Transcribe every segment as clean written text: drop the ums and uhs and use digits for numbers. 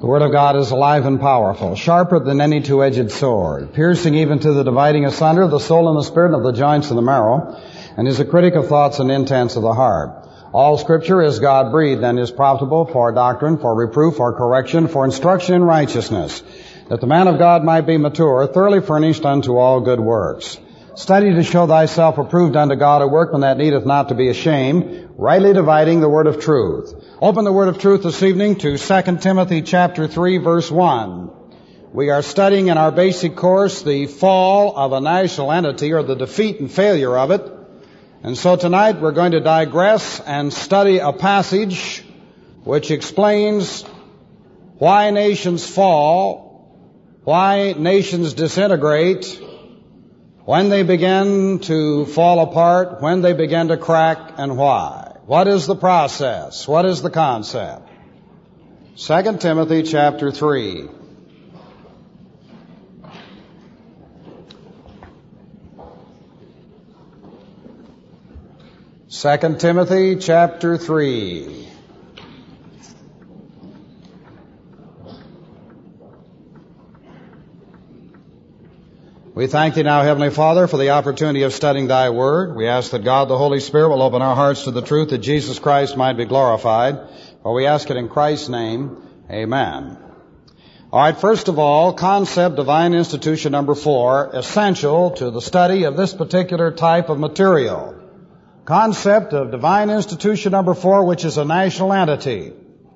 The Word of God is alive and powerful, sharper than any two-edged sword, piercing even to the dividing asunder of the soul and the spirit, and of the joints and the marrow, and is a critic of thoughts and intents of the heart. All Scripture is God-breathed and is profitable for doctrine, for reproof, for correction, for instruction in righteousness, that the man of God might be mature, thoroughly furnished unto all good works. Study to show thyself approved unto God, a workman that needeth not to be ashamed, rightly dividing the word of truth. Open the word of truth this evening to 2 Timothy chapter 3, verse 1. We are studying in our basic course the fall of a national entity, or the defeat and failure of it. And so tonight we're going to digress and study a passage which explains why nations fall, why nations disintegrate, when they begin to fall apart, when they begin to crack, and why. What is the process? What is the concept? 2 Timothy chapter 3. Second Timothy chapter 3. We thank Thee now, Heavenly Father, for the opportunity of studying Thy Word. We ask that God, the Holy Spirit, will open our hearts to the truth, that Jesus Christ might be glorified. For we ask it in Christ's name. Amen. All right, first of all, concept divine institution number 4, essential to the study of this particular type of material. Concept of divine institution number 4, which is a national entity.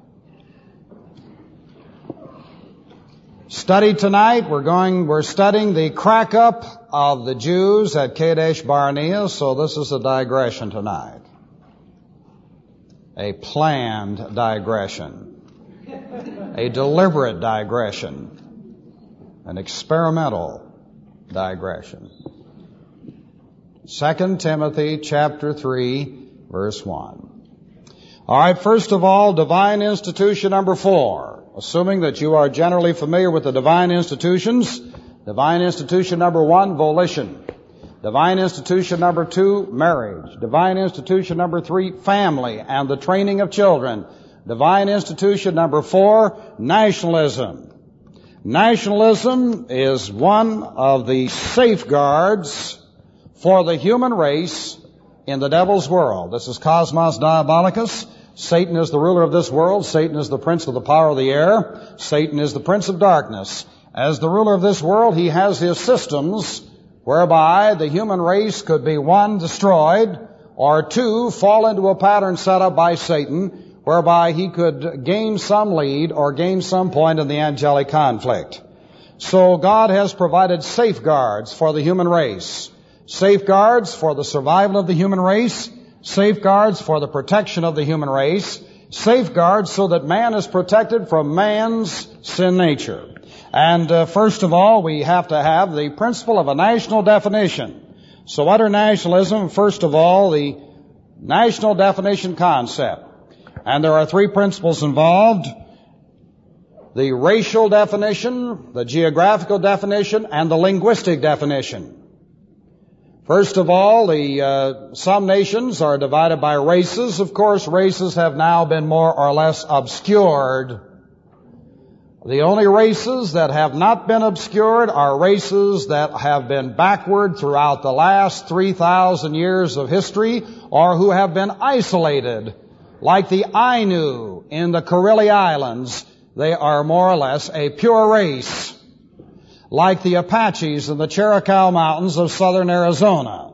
Study tonight, we're studying the crack up of the Jews at Kadesh Barnea, so this is a digression tonight. A planned digression. A deliberate digression. An experimental digression. 2 Timothy chapter 3, verse 1. All right, first of all, divine institution number 4. Assuming that you are generally familiar with the divine institutions. Divine institution number 1, volition. Divine institution number 2, marriage. Divine institution number 3, family and the training of children. Divine institution number 4, nationalism. Nationalism is one of the safeguards for the human race in the devil's world. This is Cosmos Diabolicus. Satan is the ruler of this world. Satan is the prince of the power of the air. Satan is the prince of darkness. As the ruler of this world, he has his systems whereby the human race could be 1, destroyed, or 2, fall into a pattern set up by Satan whereby he could gain some lead or gain some point in the angelic conflict. So God has provided safeguards for the human race. Safeguards for the survival of the human race. Safeguards for the protection of the human race. Safeguards so that man is protected from man's sin nature. And first of all, we have to have the principle of a national definition. So under nationalism, first of all, the national definition concept. And there are 3 principles involved. The racial definition, the geographical definition, and the linguistic definition. First of all, some nations are divided by races. Of course, races have now been more or less obscured. The only races that have not been obscured are races that have been backward throughout the last 3,000 years of history, or who have been isolated, like the Ainu in the Kurili Islands. They are more or less a pure race. Like the Apaches in the Chiricahua Mountains of southern Arizona,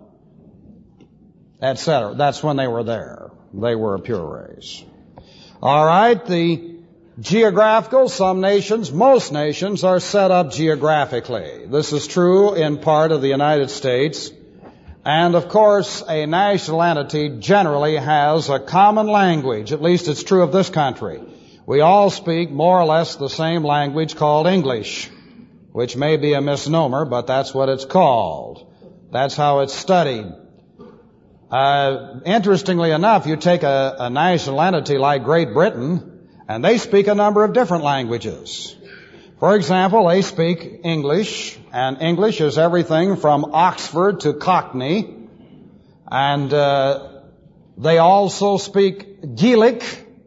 etc. That's when they were there. They were a pure race. All right, the geographical, some nations, most nations are set up geographically. This is true in part of the United States. And of course, a national entity generally has a common language. At least it's true of this country. We all speak more or less the same language called English, which may be a misnomer, but that's what it's called. That's how it's studied. Interestingly enough, you take a national entity like Great Britain, and they speak a number of different languages. For example, they speak English, and English is everything from Oxford to Cockney, and they also speak Gaelic,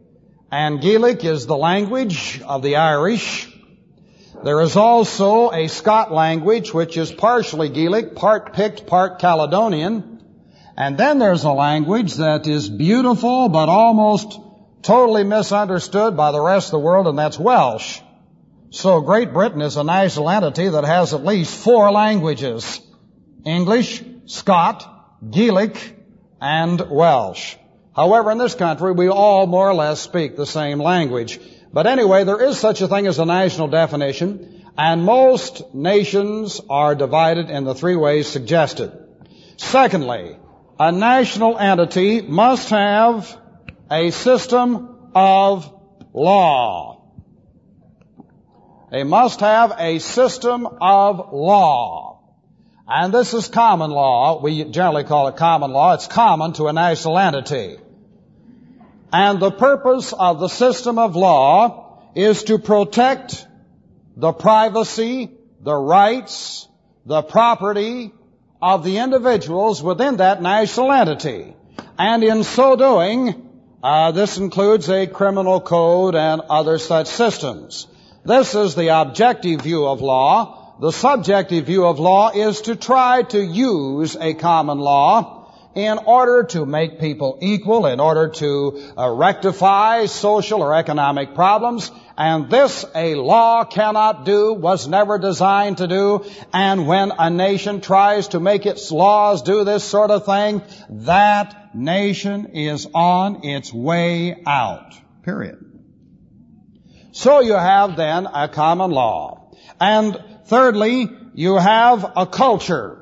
and Gaelic is the language of the Irish. There is also a Scot language, which is partially Gaelic, part Pict, part Caledonian. And then there's a language that is beautiful but almost totally misunderstood by the rest of the world, and that's Welsh. So Great Britain is a national entity that has at least 4 languages: English, Scot, Gaelic, and Welsh. However, in this country, we all more or less speak the same language. But anyway, there is such a thing as a national definition, and most nations are divided in the 3 ways suggested. Secondly, a national entity must have a system of law. They must have a system of law. And this is common law. We generally call it common law. It's common to a national entity. And the purpose of the system of law is to protect the privacy, the rights, the property of the individuals within that national entity. And in so doing, this includes a criminal code and other such systems. This is the objective view of law. The subjective view of law is to try to use a common law in order to make people equal, in order to rectify social or economic problems. And this a law cannot do, was never designed to do. And when a nation tries to make its laws do this sort of thing, that nation is on its way out. Period. So you have then a common law. And thirdly, you have a culture.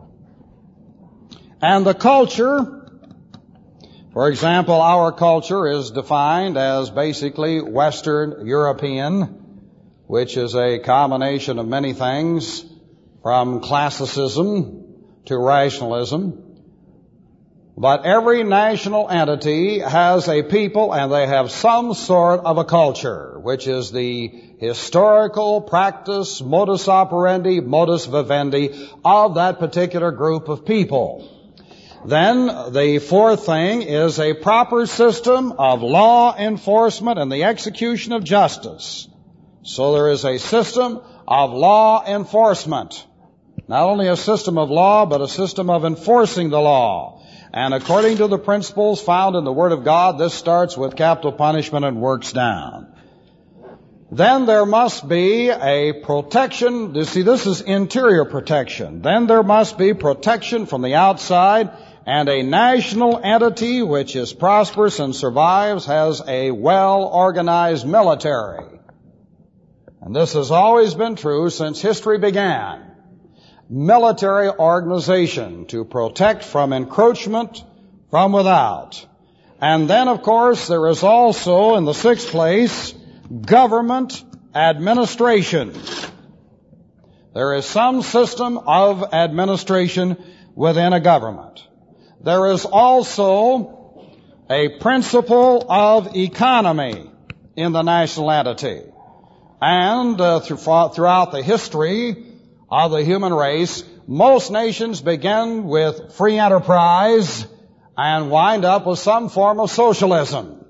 And the culture, for example, our culture is defined as basically Western European, which is a combination of many things, from classicism to rationalism. But every national entity has a people, and they have some sort of a culture, which is the historical practice, modus operandi, modus vivendi of that particular group of people. Then the 4th thing is a proper system of law enforcement and the execution of justice. So there is a system of law enforcement. Not only a system of law, but a system of enforcing the law. And according to the principles found in the Word of God, this starts with capital punishment and works down. Then there must be a protection. You see, this is interior protection. Then there must be protection from the outside. And a national entity which is prosperous and survives has a well-organized military. And this has always been true since history began. Military organization to protect from encroachment from without. And then, of course, there is also, in the 6th place, government administration. There is some system of administration within a government. There is also a principle of economy in the national entity. And throughout the history of the human race, most nations begin with free enterprise and wind up with some form of socialism.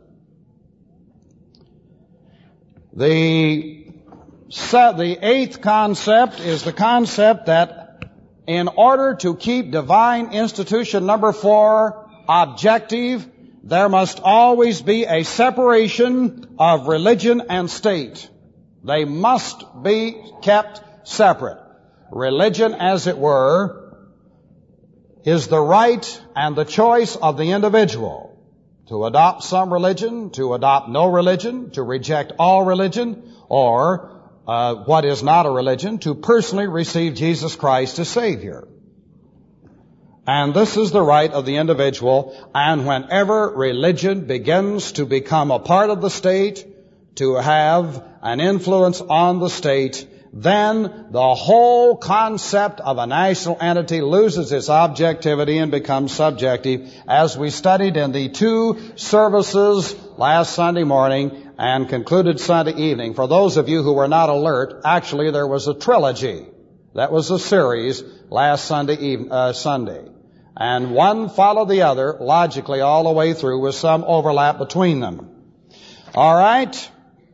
The 8th concept is the concept that in order to keep divine institution number 4 objective, there must always be a separation of religion and state. They must be kept separate. Religion, as it were, is the right and the choice of the individual to adopt some religion, to adopt no religion, to reject all religion, or what is not a religion, to personally receive Jesus Christ as Savior. And this is the right of the individual, and whenever religion begins to become a part of the state, to have an influence on the state, then the whole concept of a national entity loses its objectivity and becomes subjective, as we studied in the 2 services last Sunday morning and concluded Sunday evening. For those of you who were not alert, actually there was a trilogy. That was a series last Sunday. And one followed the other logically all the way through with some overlap between them. All right.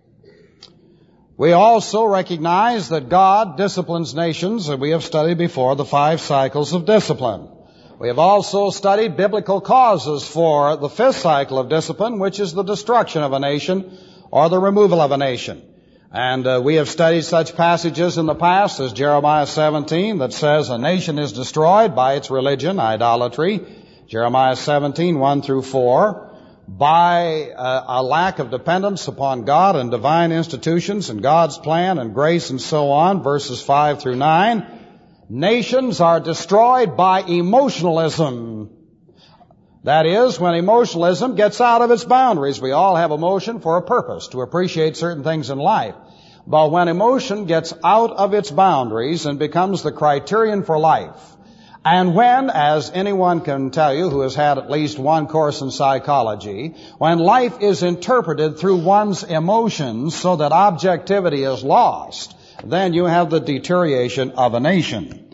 We also recognize that God disciplines nations, and we have studied before the 5 cycles of discipline. We have also studied biblical causes for the 5th cycle of discipline, which is the destruction of a nation or the removal of a nation. And we have studied such passages in the past as Jeremiah 17 that says a nation is destroyed by its religion, idolatry. Jeremiah 17, 1 through 4. By a lack of dependence upon God and divine institutions and God's plan and grace and so on, verses 5 through 9. Nations are destroyed by emotionalism. That is, when emotionalism gets out of its boundaries. We all have emotion for a purpose, to appreciate certain things in life. But when emotion gets out of its boundaries and becomes the criterion for life, and when, as anyone can tell you who has had at least one course in psychology, when life is interpreted through one's emotions so that objectivity is lost, then you have the deterioration of a nation.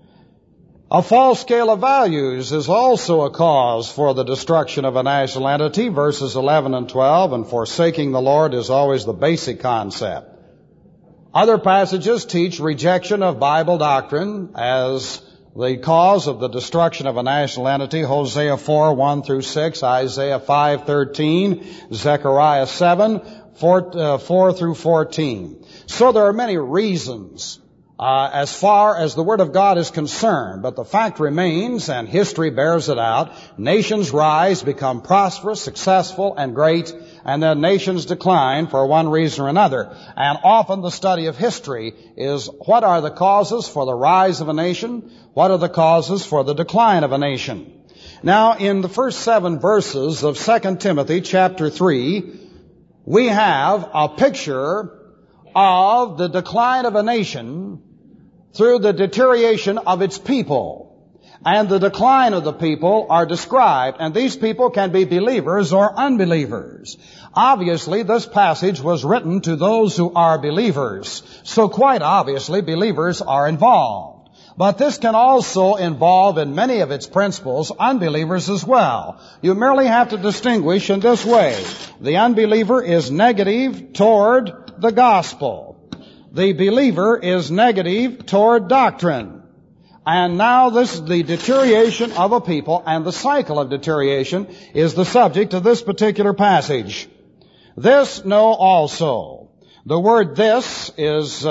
A false scale of values is also a cause for the destruction of a national entity, verses 11 and 12, and forsaking the Lord is always the basic concept. Other passages teach rejection of Bible doctrine as the cause of the destruction of a national entity. Hosea 4, 1 through 6, Isaiah 5, 13, Zechariah 7, 4 through 14. So there are many reasons as far as the Word of God is concerned, but the fact remains, and history bears it out, nations rise, become prosperous, successful, and great, and then nations decline for one reason or another. And often the study of history is what are the causes for the rise of a nation? What are the causes for the decline of a nation? Now, in the first 7 verses of 2 Timothy chapter 3, we have a picture of the decline of a nation through the deterioration of its people. And the decline of the people are described, and these people can be believers or unbelievers. Obviously, this passage was written to those who are believers, so quite obviously believers are involved. But this can also involve in many of its principles unbelievers as well. You merely have to distinguish in this way. The unbeliever is negative toward the gospel. The believer is negative toward doctrine. And now this is the deterioration of a people, and the cycle of deterioration is the subject of this particular passage. This know also. The word this is,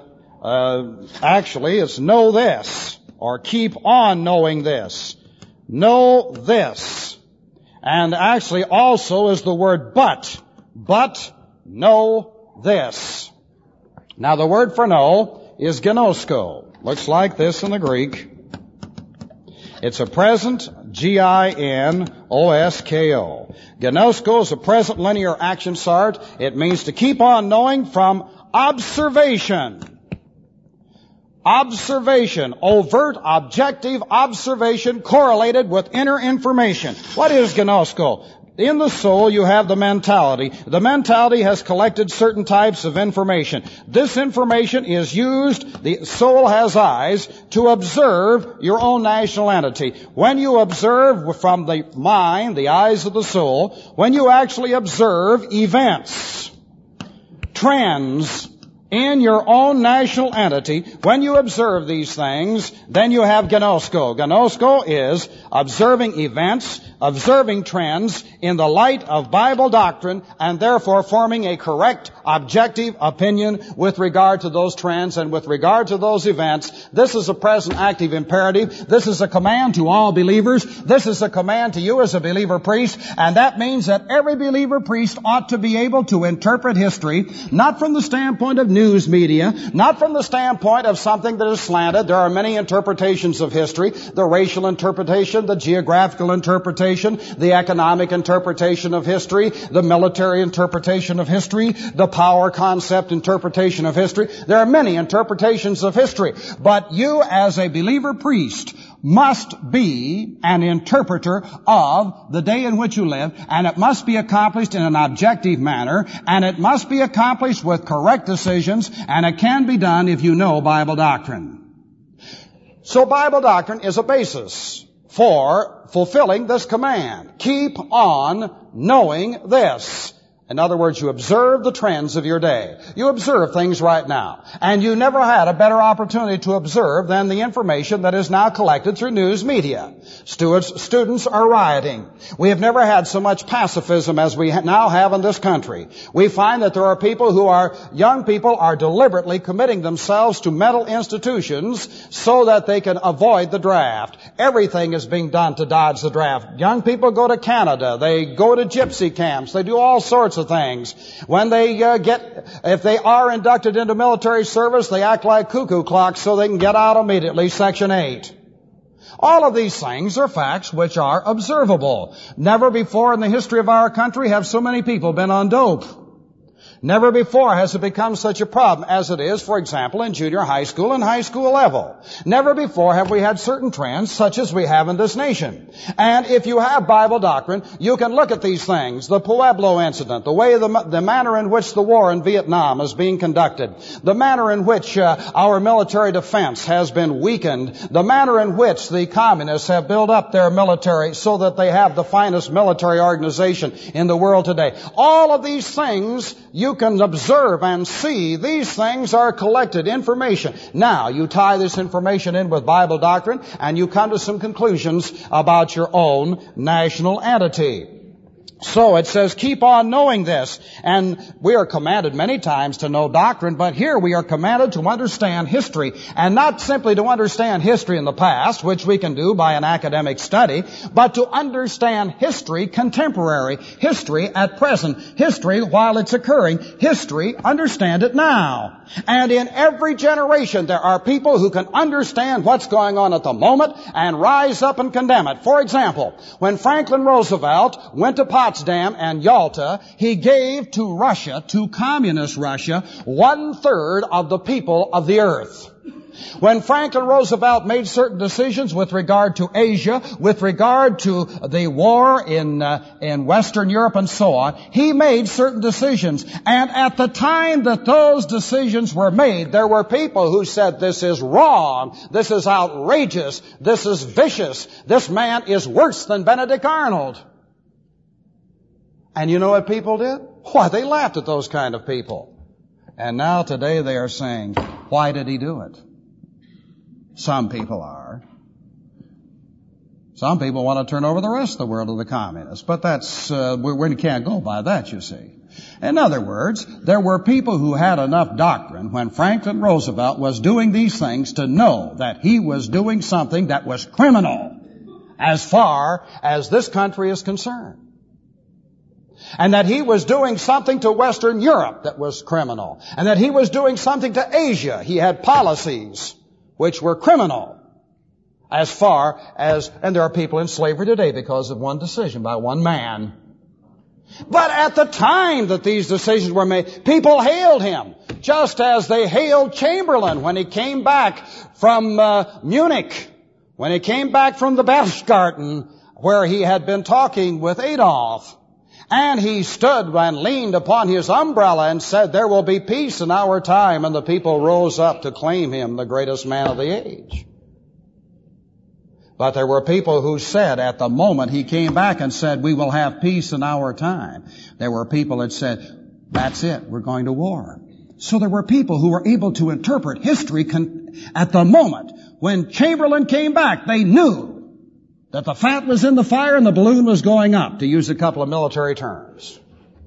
actually it's know this, or keep on knowing this. Know this. And actually also is the word but know this. Now the word for know is gnosko. Looks like this in the Greek. It's a present, G-I-N-O-S-K-O. Gnosko is a present linear action start. It means to keep on knowing from observation. Observation, overt, objective observation correlated with inner information. What is gnosko? In the soul, you have the mentality. The mentality has collected certain types of information. This information is used, the soul has eyes, to observe your own national entity. When you observe from the mind, the eyes of the soul, when you actually observe events, trends, in your own national entity, when you observe these things, then you have gnosko. Gnosko is observing events, observing trends in the light of Bible doctrine, and therefore forming a correct, objective opinion with regard to those trends and with regard to those events. This is a present active imperative. This is a command to all believers. This is a command to you as a believer priest, and that means that every believer priest ought to be able to interpret history, not from the standpoint of news media, not from the standpoint of something that is slanted. There are many interpretations of history: the racial interpretation, the geographical interpretation, the economic interpretation of history, the military interpretation of history, the power concept interpretation of history. There are many interpretations of history, but you as a believer priest must be an interpreter of the day in which you live, and it must be accomplished in an objective manner, and it must be accomplished with correct decisions, and it can be done if you know Bible doctrine. So Bible doctrine is a basis for fulfilling this command. Keep on knowing this. In other words, you observe the trends of your day. You observe things right now. And you never had a better opportunity to observe than the information that is now collected through news media. Students are rioting. We have never had so much pacifism as we now have in this country. We find that there are people young people are deliberately committing themselves to mental institutions so that they can avoid the draft. Everything is being done to dodge the draft. Young people go to Canada. They go to gypsy camps. They do all sorts of things. When they if they are inducted into military service, they act like cuckoo clocks so they can get out immediately, Section 8. All of these things are facts which are observable. Never before in the history of our country have so many people been on dope. Never before has it become such a problem as it is, for example, in junior high school and high school level. Never before have we had certain trends such as we have in this nation. And if you have Bible doctrine, you can look at these things. The Pueblo incident, the manner in which the war in Vietnam is being conducted, the manner in which our military defense has been weakened, the manner in which the communists have built up their military so that they have the finest military organization in the world today. All of these things you can observe and see. These things are collected information. Now, you tie this information in with Bible doctrine and you come to some conclusions about your own national entity. So it says, keep on knowing this. And we are commanded many times to know doctrine, but here we are commanded to understand history. And not simply to understand history in the past, which we can do by an academic study, but to understand history contemporary, history at present, history while it's occurring, history, understand it now. And in every generation there are people who can understand what's going on at the moment and rise up and condemn it. For example, when Franklin Roosevelt went to Potsdam and Yalta, he gave to Russia, to communist Russia, 1/3 of the people of the earth. When Franklin Roosevelt made certain decisions with regard to Asia, with regard to the war in Western Europe and so on, he made certain decisions. And at the time that those decisions were made, there were people who said, this is wrong, this is outrageous, this is vicious, this man is worse than Benedict Arnold. And you know what people did? Why, they laughed at those kind of people. And now today they are saying, why did he do it? Some people are. Some people want to turn over the rest of the world to the communists. But that's, we can't go by that, you see. In other words, there were people who had enough doctrine when Franklin Roosevelt was doing these things to know that he was doing something that was criminal as far as this country is concerned. And that he was doing something to Western Europe that was criminal. And that he was doing something to Asia. He had policies which were criminal as far as, and there are people in slavery today because of one decision by one man. But at the time that these decisions were made, people hailed him, just as they hailed Chamberlain when he came back from Munich, when he came back from the Berchtesgaden, where he had been talking with Adolf. And he stood and leaned upon his umbrella and said, there will be peace in our time. And the people rose up to claim him the greatest man of the age. But there were people who said at the moment he came back and said, we will have peace in our time. There were people that said, that's it, we're going to war. So there were people who were able to interpret history at the moment. When Chamberlain came back, they knew that the fat was in the fire and the balloon was going up, to use a couple of military terms.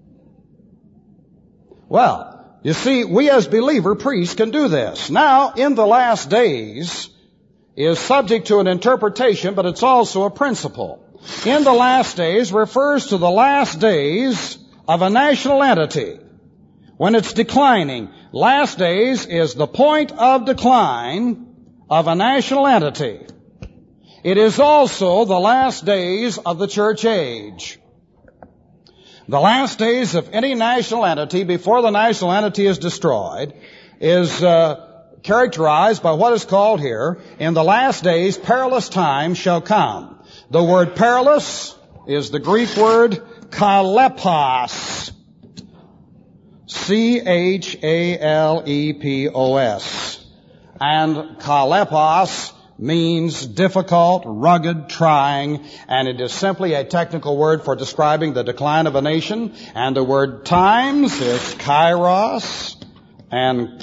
Well, you see, we as believer priests can do this. Now, in the last days is subject to an interpretation, but it's also a principle. In the last days refers to the last days of a national entity. When it's declining, last days is the point of decline of a national entity. It is also the last days of the church age. The last days of any national entity before the national entity is destroyed is characterized by what is called here, in the last days perilous times shall come. The word perilous is the Greek word kalepos. C-H-A-L-E-P-O-S. And kalepos means difficult, rugged, trying, and it is simply a technical word for describing the decline of a nation. And the word times is kairos, and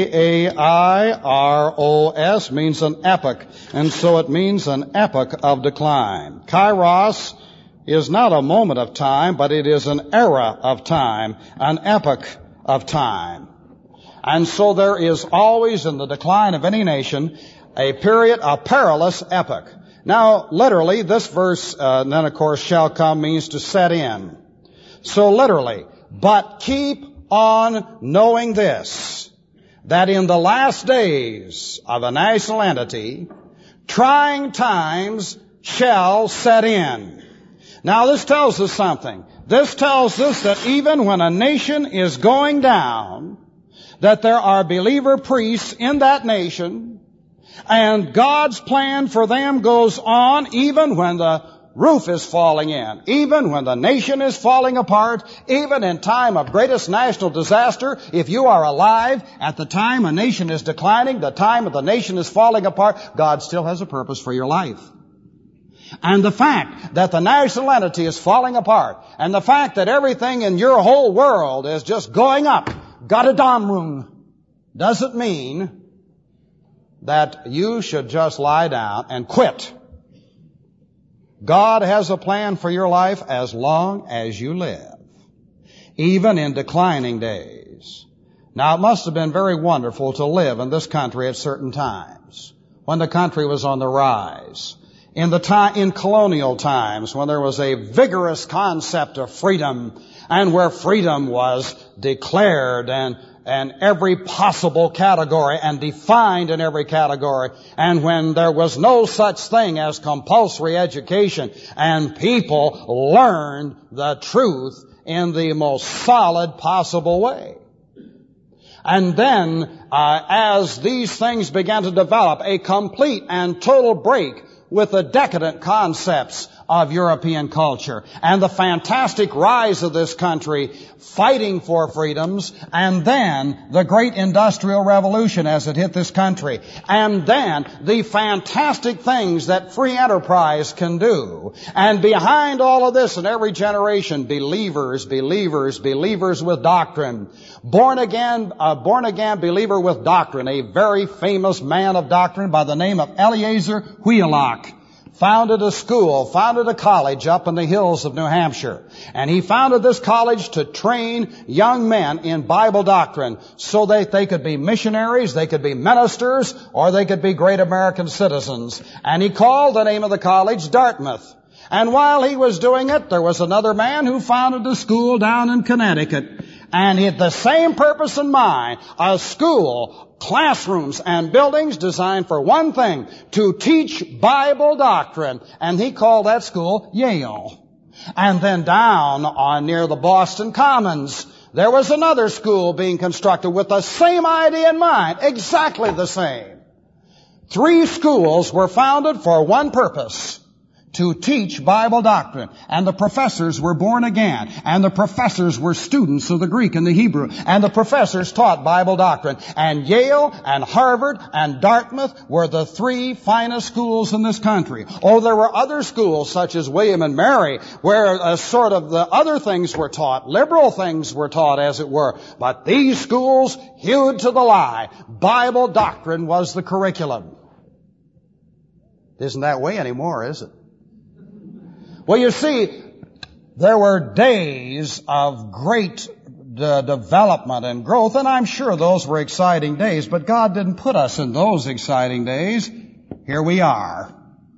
K-A-I-R-O-S means an epoch, and so it means an epoch of decline. Kairos is not a moment of time, but it is an era of time, an epoch of time. And so there is always in the decline of any nation a period, a perilous epoch. Now, literally, this verse, then of course, shall come means to set in. So literally, but keep on knowing this, that in the last days of a national entity, trying times shall set in. Now, this tells us something. This tells us that even when a nation is going down, that there are believer priests in that nation, and God's plan for them goes on even when the roof is falling in, even when the nation is falling apart, even in time of greatest national disaster. If you are alive at the time a nation is declining, the time of the nation is falling apart, God still has a purpose for your life. And the fact that the national entity is falling apart, and the fact that everything in your whole world is just going up, Gotterdammerung, doesn't mean that you should just lie down and quit. God has a plan for your life as long as you live, even in declining days. Now, it must have been very wonderful to live in this country at certain times, when the country was on the rise. In colonial times, when there was a vigorous concept of freedom, and where freedom was declared and every possible category and defined in every category, and when there was no such thing as compulsory education, and people learned the truth in the most solid possible way. And then, as these things began to develop, a complete and total break with the decadent concepts of European culture and the fantastic rise of this country fighting for freedoms, and then the great industrial revolution as it hit this country, and then the fantastic things that free enterprise can do. And behind all of this in every generation, believers with doctrine. Born again believer with doctrine, a very famous man of doctrine by the name of Eliezer Wheelock. Founded a school, founded a college up in the hills of New Hampshire. And he founded this college to train young men in Bible doctrine so that they could be missionaries, they could be ministers, or they could be great American citizens. And he called the name of the college Dartmouth. And while he was doing it, there was another man who founded a school down in Connecticut. And he had the same purpose in mind, a school, classrooms and buildings designed for one thing, to teach Bible doctrine. And he called that school Yale. And then down on near the Boston Commons, there was another school being constructed with the same idea in mind, exactly the same. 3 schools were founded for one purpose, to teach Bible doctrine. And the professors were born again. And the professors were students of the Greek and the Hebrew. And the professors taught Bible doctrine. And Yale and Harvard and Dartmouth were the 3 finest schools in this country. Oh, there were other schools such as William and Mary where sort of the other things were taught. Liberal things were taught, as it were. But these schools hewed to the lie. Bible doctrine was the curriculum. It isn't that way anymore, is it? Well, you see, there were days of great development and growth, and I'm sure those were exciting days, but God didn't put us in those exciting days. Here we are.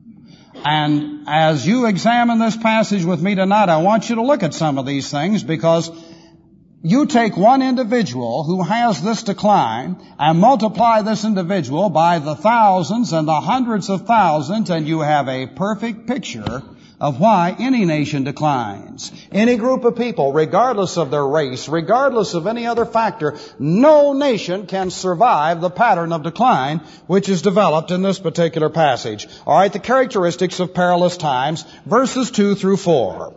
And as you examine this passage with me tonight, I want you to look at some of these things, because you take one individual who has this decline and multiply this individual by the thousands and the hundreds of thousands, and you have a perfect picture of why any nation declines. Any group of people, regardless of their race, regardless of any other factor, no nation can survive the pattern of decline which is developed in this particular passage. All right, the characteristics of perilous times, verses 2 through 4.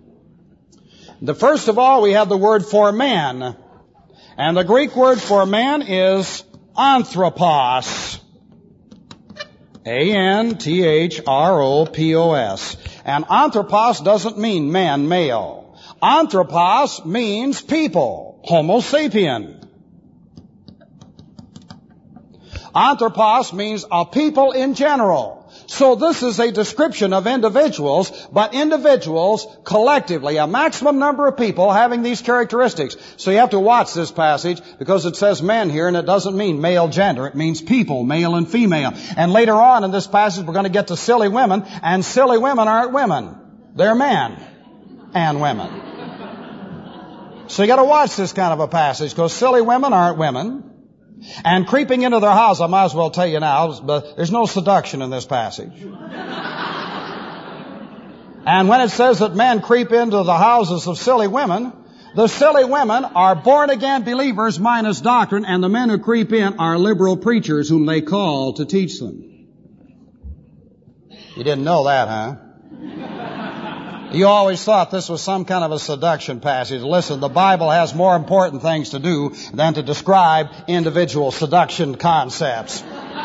First of all, we have the word for men. And the Greek word for man is anthropos. Anthropos. And anthropos doesn't mean man, male. Anthropos means people, Homo sapien. Anthropos means a people in general. So this is a description of individuals, but individuals collectively, a maximum number of people having these characteristics. So you have to watch this passage because it says men here and it doesn't mean male gender. It means people, male and female. And later on in this passage we're going to get to silly women, and silly women aren't women. They're men and women. So you got to watch this kind of a passage because silly women aren't women. And creeping into their house, I might as well tell you now, but there's no seduction in this passage. And when it says that men creep into the houses of silly women, the silly women are born-again believers minus doctrine, and the men who creep in are liberal preachers whom they call to teach them. You didn't know that, huh? You always thought this was some kind of a seduction passage. Listen, the Bible has more important things to do than to describe individual seduction concepts.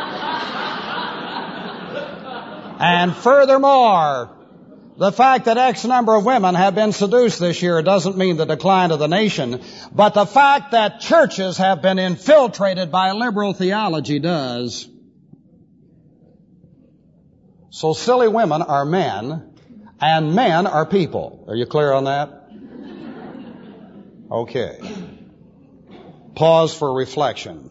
And furthermore, the fact that X number of women have been seduced this year doesn't mean the decline of the nation, but the fact that churches have been infiltrated by liberal theology does. So silly women are men, and men are people. Are you clear on that? Okay. Pause for reflection.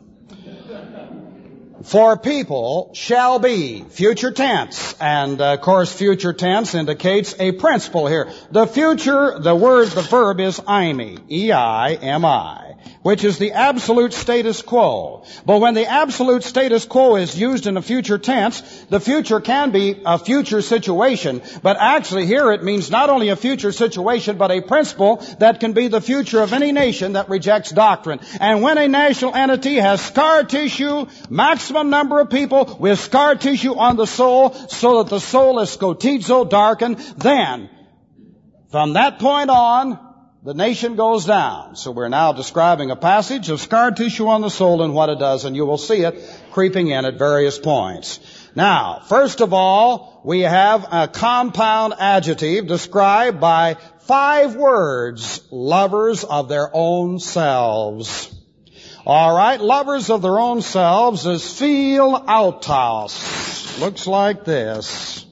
For people shall be, future tense. And of course future tense indicates a principle here. The future, the verb is eimi, E-I-M-I, which is the absolute status quo. But when the absolute status quo is used in a future tense, the future can be a future situation. But actually here it means not only a future situation, but a principle that can be the future of any nation that rejects doctrine. And when a national entity has scar tissue, maximum number of people with scar tissue on the soul, so that the soul is scotizo, darkened, then from that point on, the nation goes down. So we're now describing a passage of scar tissue on the soul and what it does, and you will see it creeping in at various points. Now, first of all, we have a compound adjective described by 5 words, lovers of their own selves. All right, lovers of their own selves is philautos. Looks like this.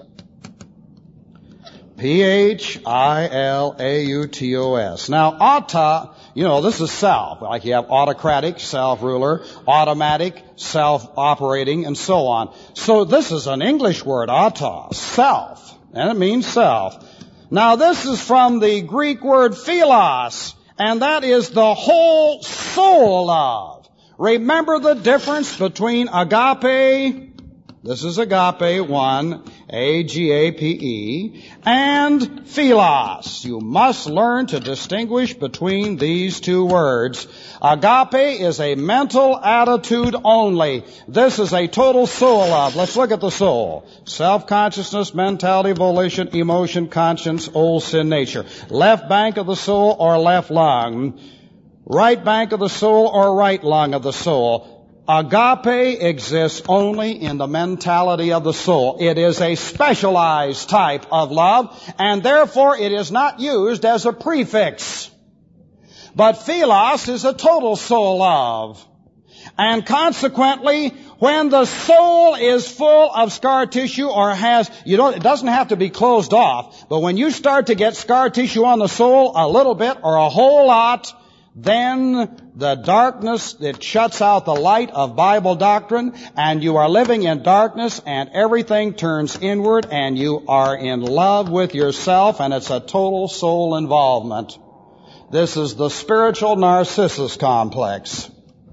Philautos. Now, auto, this is self. Like you have autocratic, self-ruler, automatic, self-operating, and so on. So this is an English word, autos, self. And it means self. Now, this is from the Greek word philos, and that is the whole soul of. Remember the difference between agape, this is agape, 1, A-G-A-P-E, and philos. You must learn to distinguish between these two words. Agape is a mental attitude only. This is a total soul of. Let's look at the soul. Self-consciousness, mentality, volition, emotion, conscience, old sin nature. Left bank of the soul or left lung. Right bank of the soul or right lung of the soul. Agape exists only in the mentality of the soul. It is a specialized type of love, and therefore it is not used as a prefix. But philos is a total soul love. And consequently, when the soul is full of scar tissue or it doesn't have to be closed off, but when you start to get scar tissue on the soul a little bit or a whole lot, then the darkness, it shuts out the light of Bible doctrine, and you are living in darkness, and everything turns inward, and you are in love with yourself, and it's a total soul involvement. This is the spiritual Narcissus complex.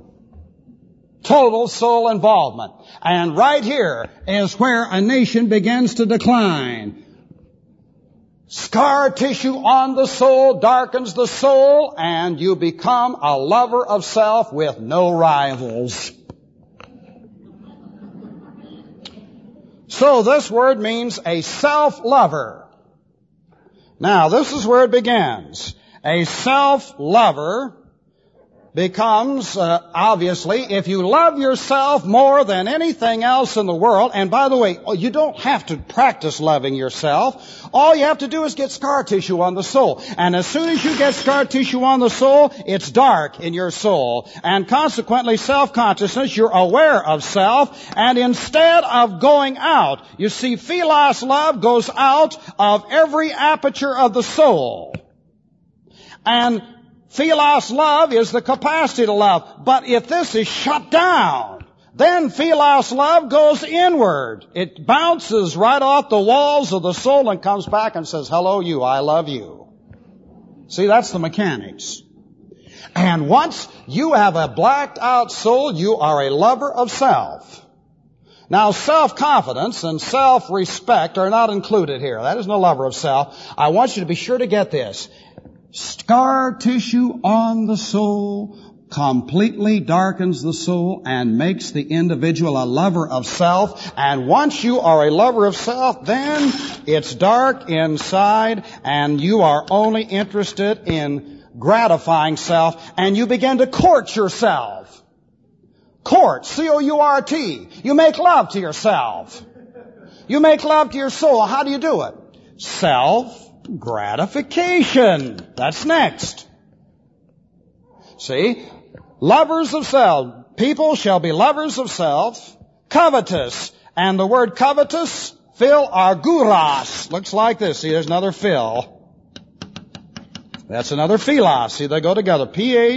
Total soul involvement. And right here is where a nation begins to decline. Scar tissue on the soul darkens the soul, and you become a lover of self with no rivals. So this word means a self-lover. Now, this is where it begins. A self-lover becomes, obviously, if you love yourself more than anything else in the world, and by the way, you don't have to practice loving yourself. All you have to do is get scar tissue on the soul. And as soon as you get scar tissue on the soul, it's dark in your soul. And consequently, self-consciousness, you're aware of self, and instead of going out, you see, philos love goes out of every aperture of the soul. And philos love is the capacity to love. But if this is shut down, then philos love goes inward. It bounces right off the walls of the soul and comes back and says, hello, you, I love you. See, that's the mechanics. And once you have a blacked out soul, you are a lover of self. Now, self-confidence and self-respect are not included here. That is no lover of self. I want you to be sure to get this. Scar tissue on the soul completely darkens the soul and makes the individual a lover of self. And once you are a lover of self, then it's dark inside and you are only interested in gratifying self, and you begin to court yourself. Court, C-O-U-R-T. You make love to yourself. You make love to your soul. How do you do it? Self-gratification. That's next. See? Lovers of self. People shall be lovers of self. Covetous. And the word covetous, phil arguras. Looks like this. See, there's another phil. That's another philos. See, they go together.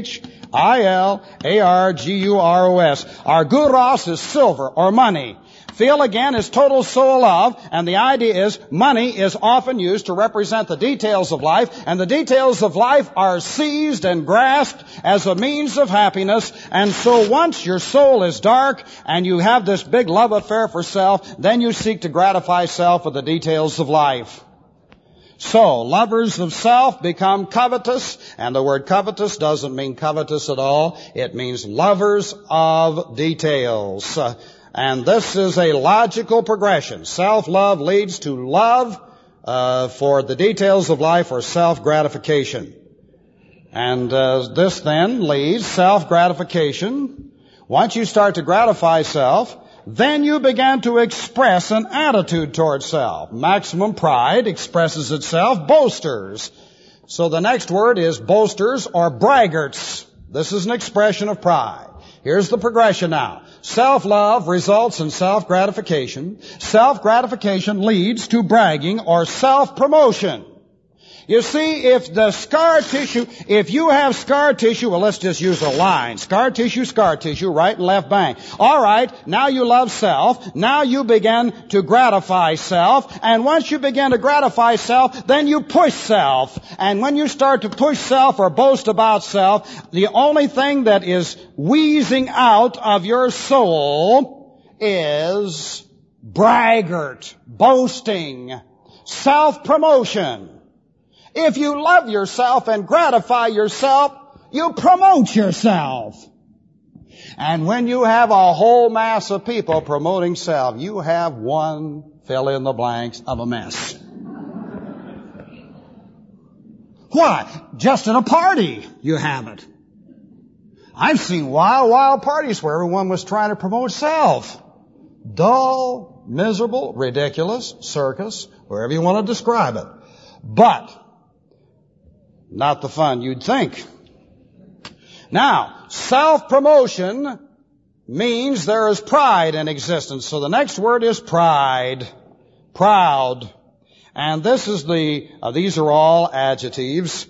P-H-I-L-A-R-G-U-R-O-S. Arguros is silver or money. Phil, again, is total soul love, and the idea is money is often used to represent the details of life, and the details of life are seized and grasped as a means of happiness, and so once your soul is dark and you have this big love affair for self, then you seek to gratify self with the details of life. So, lovers of self become covetous, and the word covetous doesn't mean covetous at all. It means lovers of details. And this is a logical progression. Self-love leads to love for the details of life or self-gratification. And this then leads self-gratification. Once you start to gratify self, then you begin to express an attitude towards self. Maximum pride expresses itself, boasters. So the next word is boasters or braggarts. This is an expression of pride. Here's the progression now. Self-love results in self-gratification. Self-gratification leads to bragging or self-promotion. You see, if you have scar tissue, well, let's just use a line. Scar tissue, right and left bang. All right, now you love self. Now you begin to gratify self. And once you begin to gratify self, then you push self. And when you start to push self or boast about self, the only thing that is wheezing out of your soul is braggart, boasting, self-promotion. If you love yourself and gratify yourself, you promote yourself. And when you have a whole mass of people promoting self, you have one fill in the blanks of a mess. Why? Just at a party you have it. I've seen wild parties where everyone was trying to promote self. Dull, miserable, ridiculous, circus, wherever you want to describe it. But not the fun you'd think. Now, self-promotion means there is pride in existence. So the next word is pride. Proud. And this is these are all adjectives.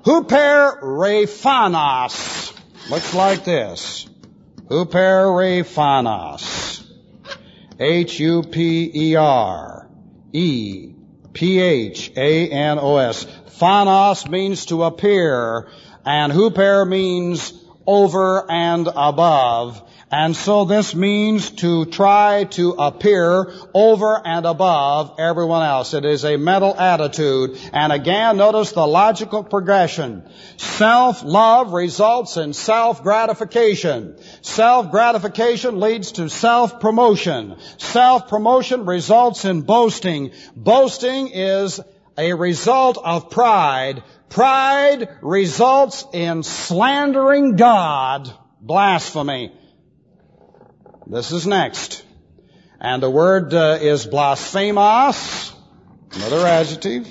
Huperephanos. Looks like this. Huperephanos. Huperephanos. Phanos means to appear, and huper means over and above. And so this means to try to appear over and above everyone else. It is a mental attitude. And again, notice the logical progression. Self-love results in self-gratification. Self-gratification leads to self-promotion. Self-promotion results in boasting. Boasting is a result of pride. Pride results in slandering God, blasphemy. This is next. And the word is blasphemos, another adjective.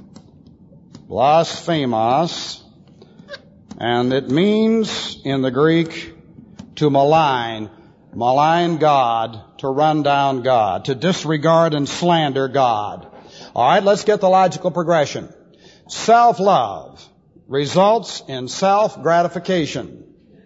Blasphemos. And it means in the Greek to malign God, to run down God, to disregard and slander God. All right, let's get the logical progression. Self-love results in self-gratification.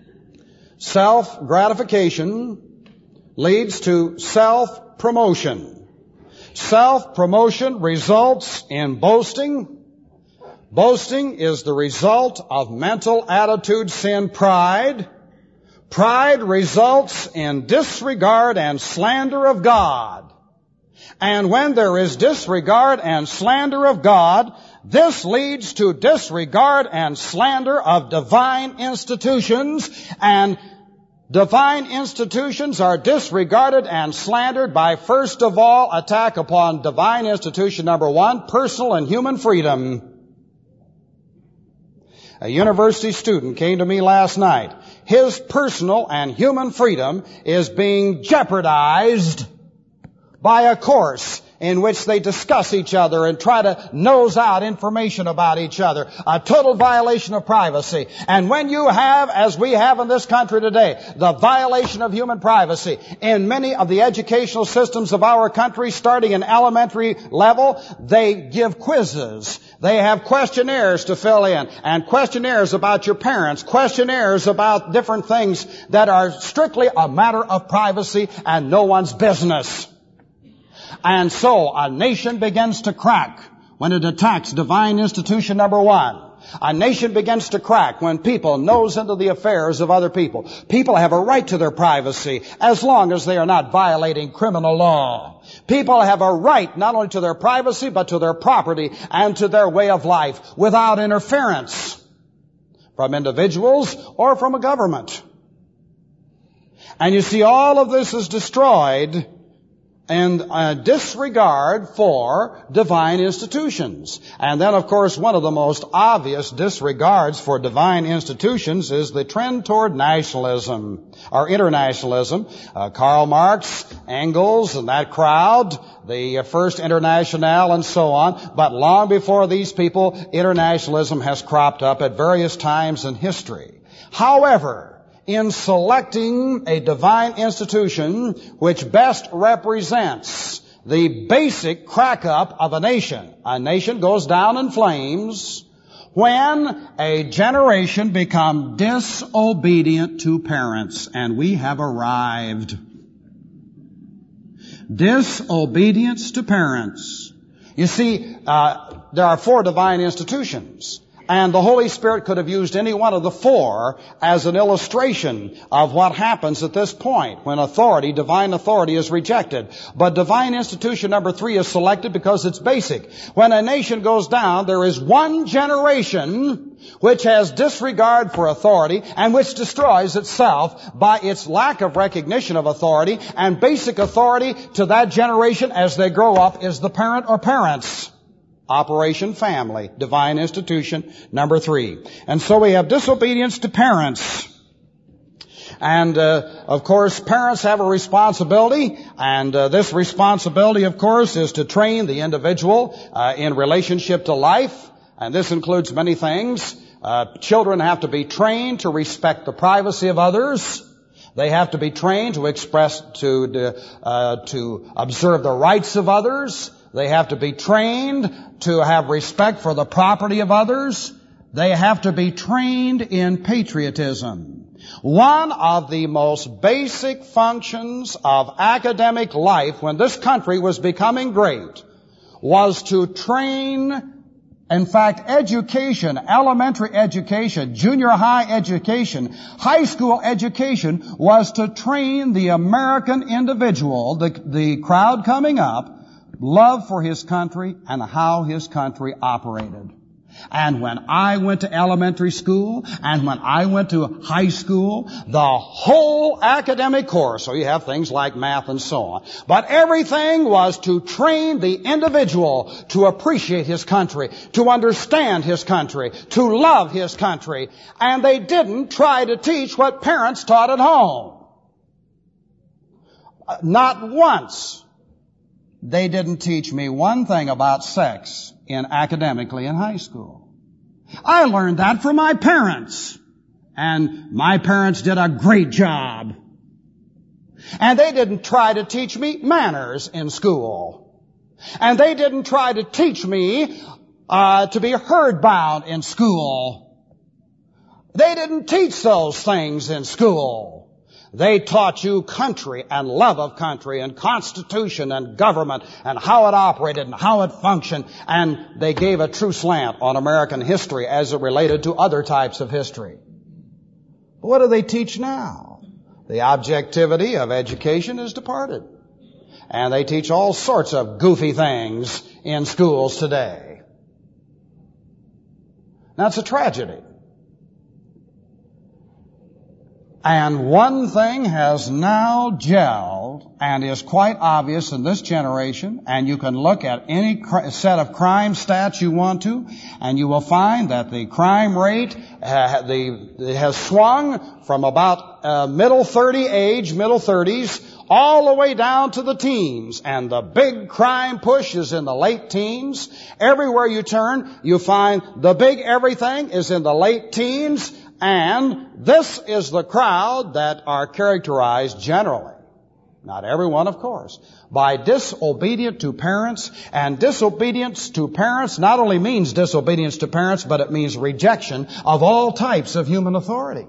Self-gratification leads to self-promotion. Self-promotion results in boasting. Boasting is the result of mental attitude sin, pride. Pride results in disregard and slander of God. And when there is disregard and slander of God, this leads to disregard and slander of divine institutions, and divine institutions are disregarded and slandered by, first of all, attack upon divine institution number 1, personal and human freedom. A university student came to me last night. His personal and human freedom is being jeopardized by a course in which they discuss each other and try to nose out information about each other. A total violation of privacy. And when you have, as we have in this country today, the violation of human privacy in many of the educational systems of our country, starting in elementary level, they give quizzes. They have questionnaires to fill in, and questionnaires about your parents, questionnaires about different things that are strictly a matter of privacy and no one's business. And so a nation begins to crack when it attacks divine institution number 1. A nation begins to crack when people nose into the affairs of other people. People have a right to their privacy as long as they are not violating criminal law. People have a right not only to their privacy but to their property and to their way of life without interference from individuals or from a government. And you see, all of this is destroyed and disregard for divine institutions. And then, of course, one of the most obvious disregards for divine institutions is the trend toward nationalism, or internationalism. Karl Marx, Engels, and that crowd, the First Internationale, and so on. But long before these people, internationalism has cropped up at various times in history. However, in selecting a divine institution which best represents the basic crack-up of a nation goes down in flames when a generation become disobedient to parents. And we have arrived. Disobedience to parents. You see, there are 4 divine institutions. And the Holy Spirit could have used any one of the 4 as an illustration of what happens at this point when divine authority is rejected. But divine institution number 3 is selected because it's basic. When a nation goes down, there is one generation which has disregard for authority and which destroys itself by its lack of recognition of authority. And basic authority to that generation as they grow up is the parent or parents. Operation Family, divine institution number 3. And so we have disobedience to parents. And, of course, parents have a responsibility, and this responsibility, of course, is to train the individual in relationship to life, and this includes many things. Children have to be trained to respect the privacy of others. They have to be trained to to observe the rights of others. They have to be trained to have respect for the property of others. They have to be trained in patriotism. One of the most basic functions of academic life when this country was becoming great was to train, in fact, education, elementary education, junior high education, high school education was to train the American individual, the crowd coming up, love for his country and how his country operated. And when I went to elementary school, and when I went to high school, the whole academic course, so you have things like math and so on, but everything was to train the individual to appreciate his country, to understand his country, to love his country, and they didn't try to teach what parents taught at home. Not once. They didn't teach me one thing about sex academically in high school. I learned that from my parents. And my parents did a great job. And they didn't try to teach me manners in school. And they didn't try to teach me to be herd-bound in school. They didn't teach those things in school. They taught you country and love of country and constitution and government and how it operated and how it functioned. And they gave a true slant on American history as it related to other types of history. But what do they teach now? The objectivity of education is departed. And they teach all sorts of goofy things in schools today. That's a tragedy. And one thing has now gelled and is quite obvious in this generation, and you can look at any set of crime stats you want to, and you will find that the crime rate has swung from about middle 30s, all the way down to the teens. And the big crime push is in the late teens. Everywhere you turn, you find the big everything is in the late teens. And this is the crowd that are characterized generally, not everyone of course, by disobedience to parents. And disobedience to parents not only means disobedience to parents, but it means rejection of all types of human authority.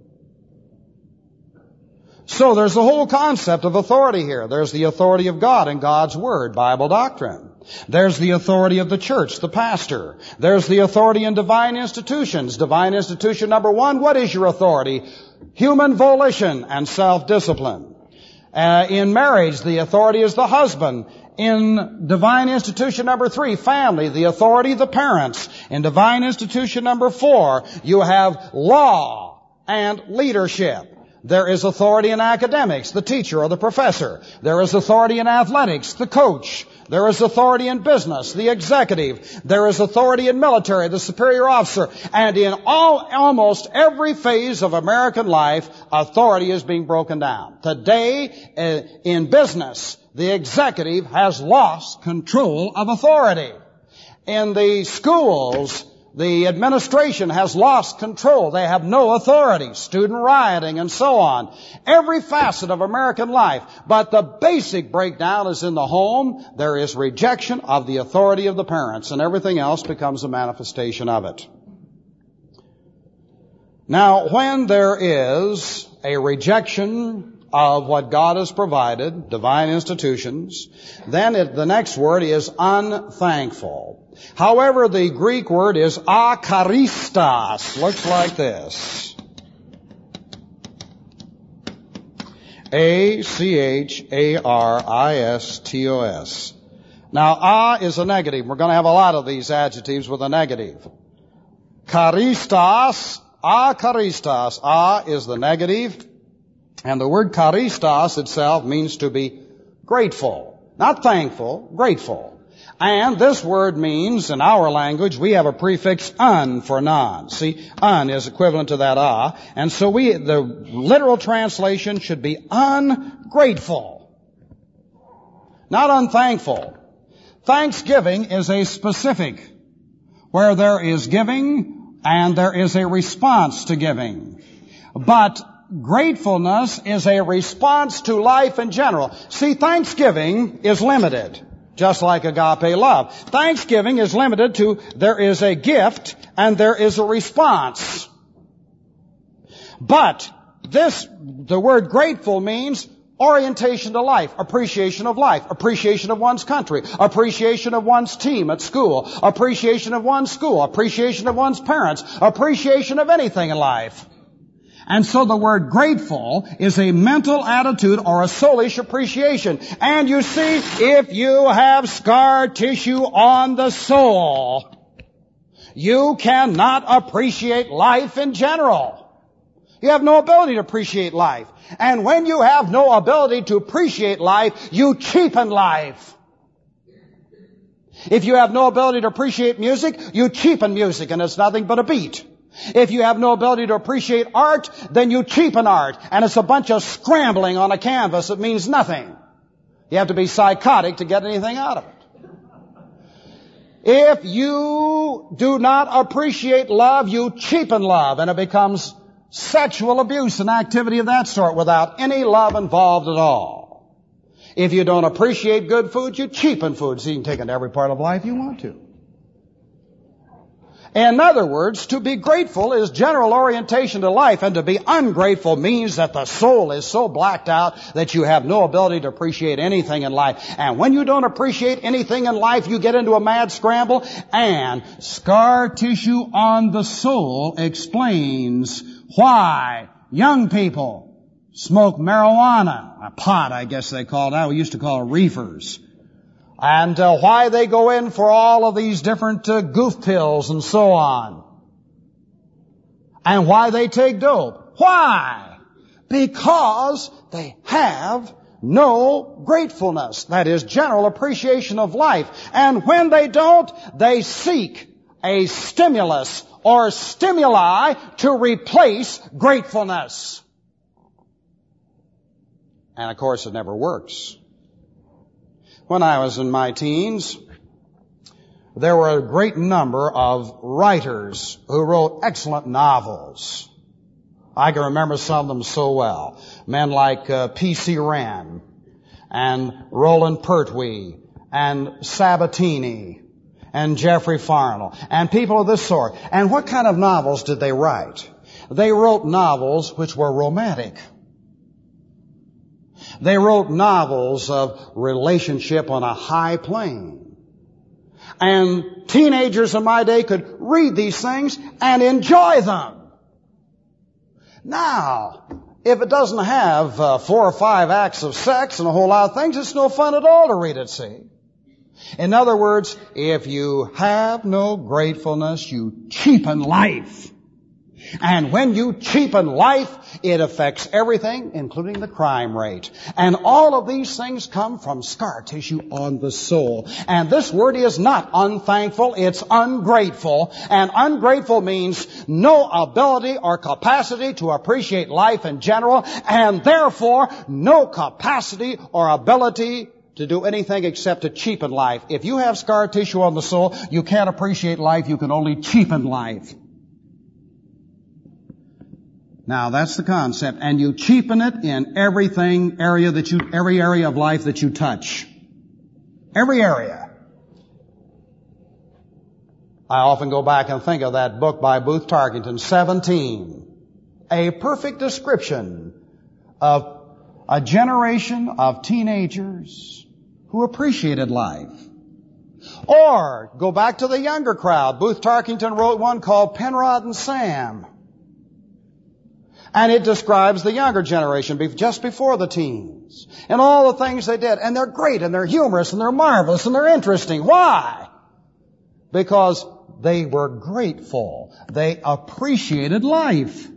So there's the whole concept of authority here. There's the authority of God and God's Word, Bible doctrine. There's the authority of the church, the pastor. There's the authority in divine institutions. Divine institution number 1, what is your authority? Human volition and self-discipline. In marriage, the authority is the husband. In divine institution number 3, family, the authority of the parents. In divine institution number 4, you have law and leadership. There is authority in academics, the teacher or the professor. There is authority in athletics, the coach. There is authority in business, the executive. There is authority in military, the superior officer. And in almost every phase of American life, authority is being broken down. Today, in business, the executive has lost control of authority. In the schools, the administration has lost control. They have no authority. Student rioting and so on. Every facet of American life. But the basic breakdown is in the home. There is rejection of the authority of the parents, and everything else becomes a manifestation of it. Now, when there is a rejection of what God has provided, divine institutions, then the next word is unthankful. However, the Greek word is akaristos. Looks like this. A-C-H-A-R-I-S-T-O-S. Now, is a negative. We're going to have a lot of these adjectives with a negative. Charistos, akaristos. Is the negative. And the word charistos itself means to be grateful. Not thankful, grateful. And this word means, in our language, we have a prefix un for non. See, un is equivalent to that And so the literal translation should be ungrateful. Not unthankful. Thanksgiving is a specific, where there is giving and there is a response to giving. But gratefulness is a response to life in general. See, thanksgiving is limited, just like agape love. Thanksgiving is limited to there is a gift and there is a response. But the word grateful means orientation to life, appreciation of one's country, appreciation of one's team at school, appreciation of one's school, appreciation of one's parents, appreciation of anything in life. And so the word grateful is a mental attitude or a soulish appreciation. And you see, if you have scar tissue on the soul, You cannot appreciate life in general. You have no ability to appreciate life. And when you have no ability to appreciate life, you cheapen life. If you have no ability to appreciate music, you cheapen music, and it's nothing but a beat. If you have no ability to appreciate art, then you cheapen art, and it's a bunch of scrambling on a canvas that means nothing. You have to be psychotic to get anything out of it. If you do not appreciate love, you cheapen love, and it becomes sexual abuse and activity of that sort without any love involved at all. If you don't appreciate good food, you cheapen food, so you can take it into every part of life you want to. In other words, to be grateful is general orientation to life, and to be ungrateful means that the soul is so blacked out that you have no ability to appreciate anything in life. And when you don't appreciate anything in life, you get into a mad scramble, and scar tissue on the soul explains why young people smoke marijuana, pot I guess they call it now, we used to call it reefers. And why they go in for all of these different goof pills and so on. And why they take dope. Why? Because they have no gratefulness. That is, general appreciation of life. And when they don't, they seek a stimulus or stimuli to replace gratefulness. And of course it never works. When I was in my teens, there were a great number of writers who wrote excellent novels. I can remember some of them so well. Men like P.C. Wren and Roland Pertwee and Sabatini and Geoffrey Farnell and people of this sort. And what kind of novels did they write? They wrote novels which were romantic. They wrote novels of relationship on a high plane. And teenagers in my day could read these things and enjoy them. Now, if it doesn't have 4 or 5 acts of sex and a whole lot of things, it's no fun at all to read it, see? In other words, if you have no gratefulness, you cheapen life. And when you cheapen life, it affects everything, including the crime rate. And all of these things come from scar tissue on the soul. And this word is not unthankful, it's ungrateful. And ungrateful means no ability or capacity to appreciate life in general, and therefore no capacity or ability to do anything except to cheapen life. If you have scar tissue on the soul, you can't appreciate life, you can only cheapen life. Now that's the concept, and you cheapen it in every area of life that you touch. Every area. I often go back and think of that book by Booth Tarkington, 17. A perfect description of a generation of teenagers who appreciated life. Or go back to the younger crowd. Booth Tarkington wrote one called Penrod and Sam. And it describes the younger generation just before the teens. And all the things they did. And they're great, and they're humorous, and they're marvelous, and they're interesting. Why? Because they were grateful. They appreciated life.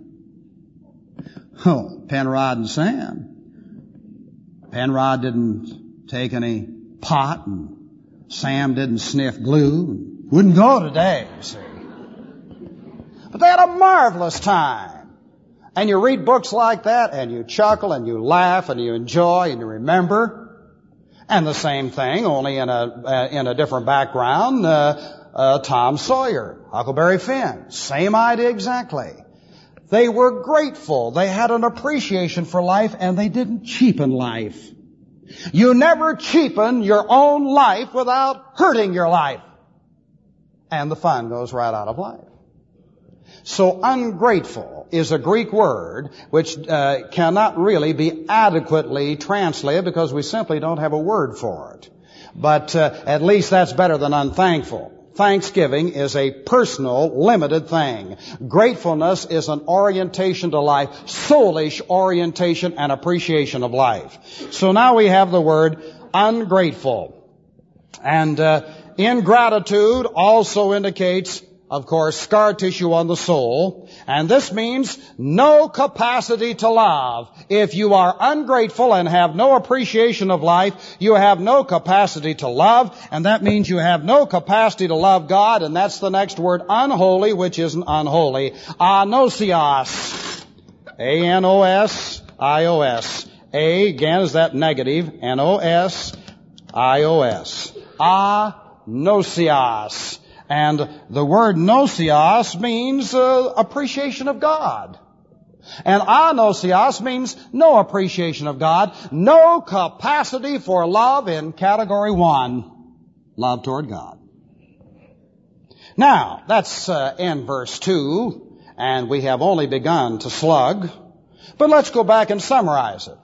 Oh, Penrod and Sam. Penrod didn't take any pot, and Sam didn't sniff glue. Wouldn't go today, you see. But they had a marvelous time. And you read books like that, and you chuckle, and you laugh, and you enjoy, and you remember. And the same thing, only in a different background, Tom Sawyer, Huckleberry Finn, same idea exactly. They were grateful. They had an appreciation for life, and they didn't cheapen life. You never cheapen your own life without hurting your life. And the fun goes right out of life. So ungrateful is a Greek word which cannot really be adequately translated because we simply don't have a word for it. But at least that's better than unthankful. Thanksgiving is a personal, limited thing. Gratefulness is an orientation to life, soulish orientation and appreciation of life. So now we have the word ungrateful. And ingratitude also indicates of course, scar tissue on the soul, and this means no capacity to love. If you are ungrateful and have no appreciation of life, you have no capacity to love, and that means you have no capacity to love God, and that's the next word, unholy, which isn't unholy. Anosios. A-N-O-S-I-O-S. A, again, is that negative. N-O-S-I-O-S. Anosios. And the word nosios means appreciation of God. And anosios means no appreciation of God, no capacity for love in category 1, love toward God. Now, that's in verse 2, and we have only begun to slug, but let's go back and summarize it.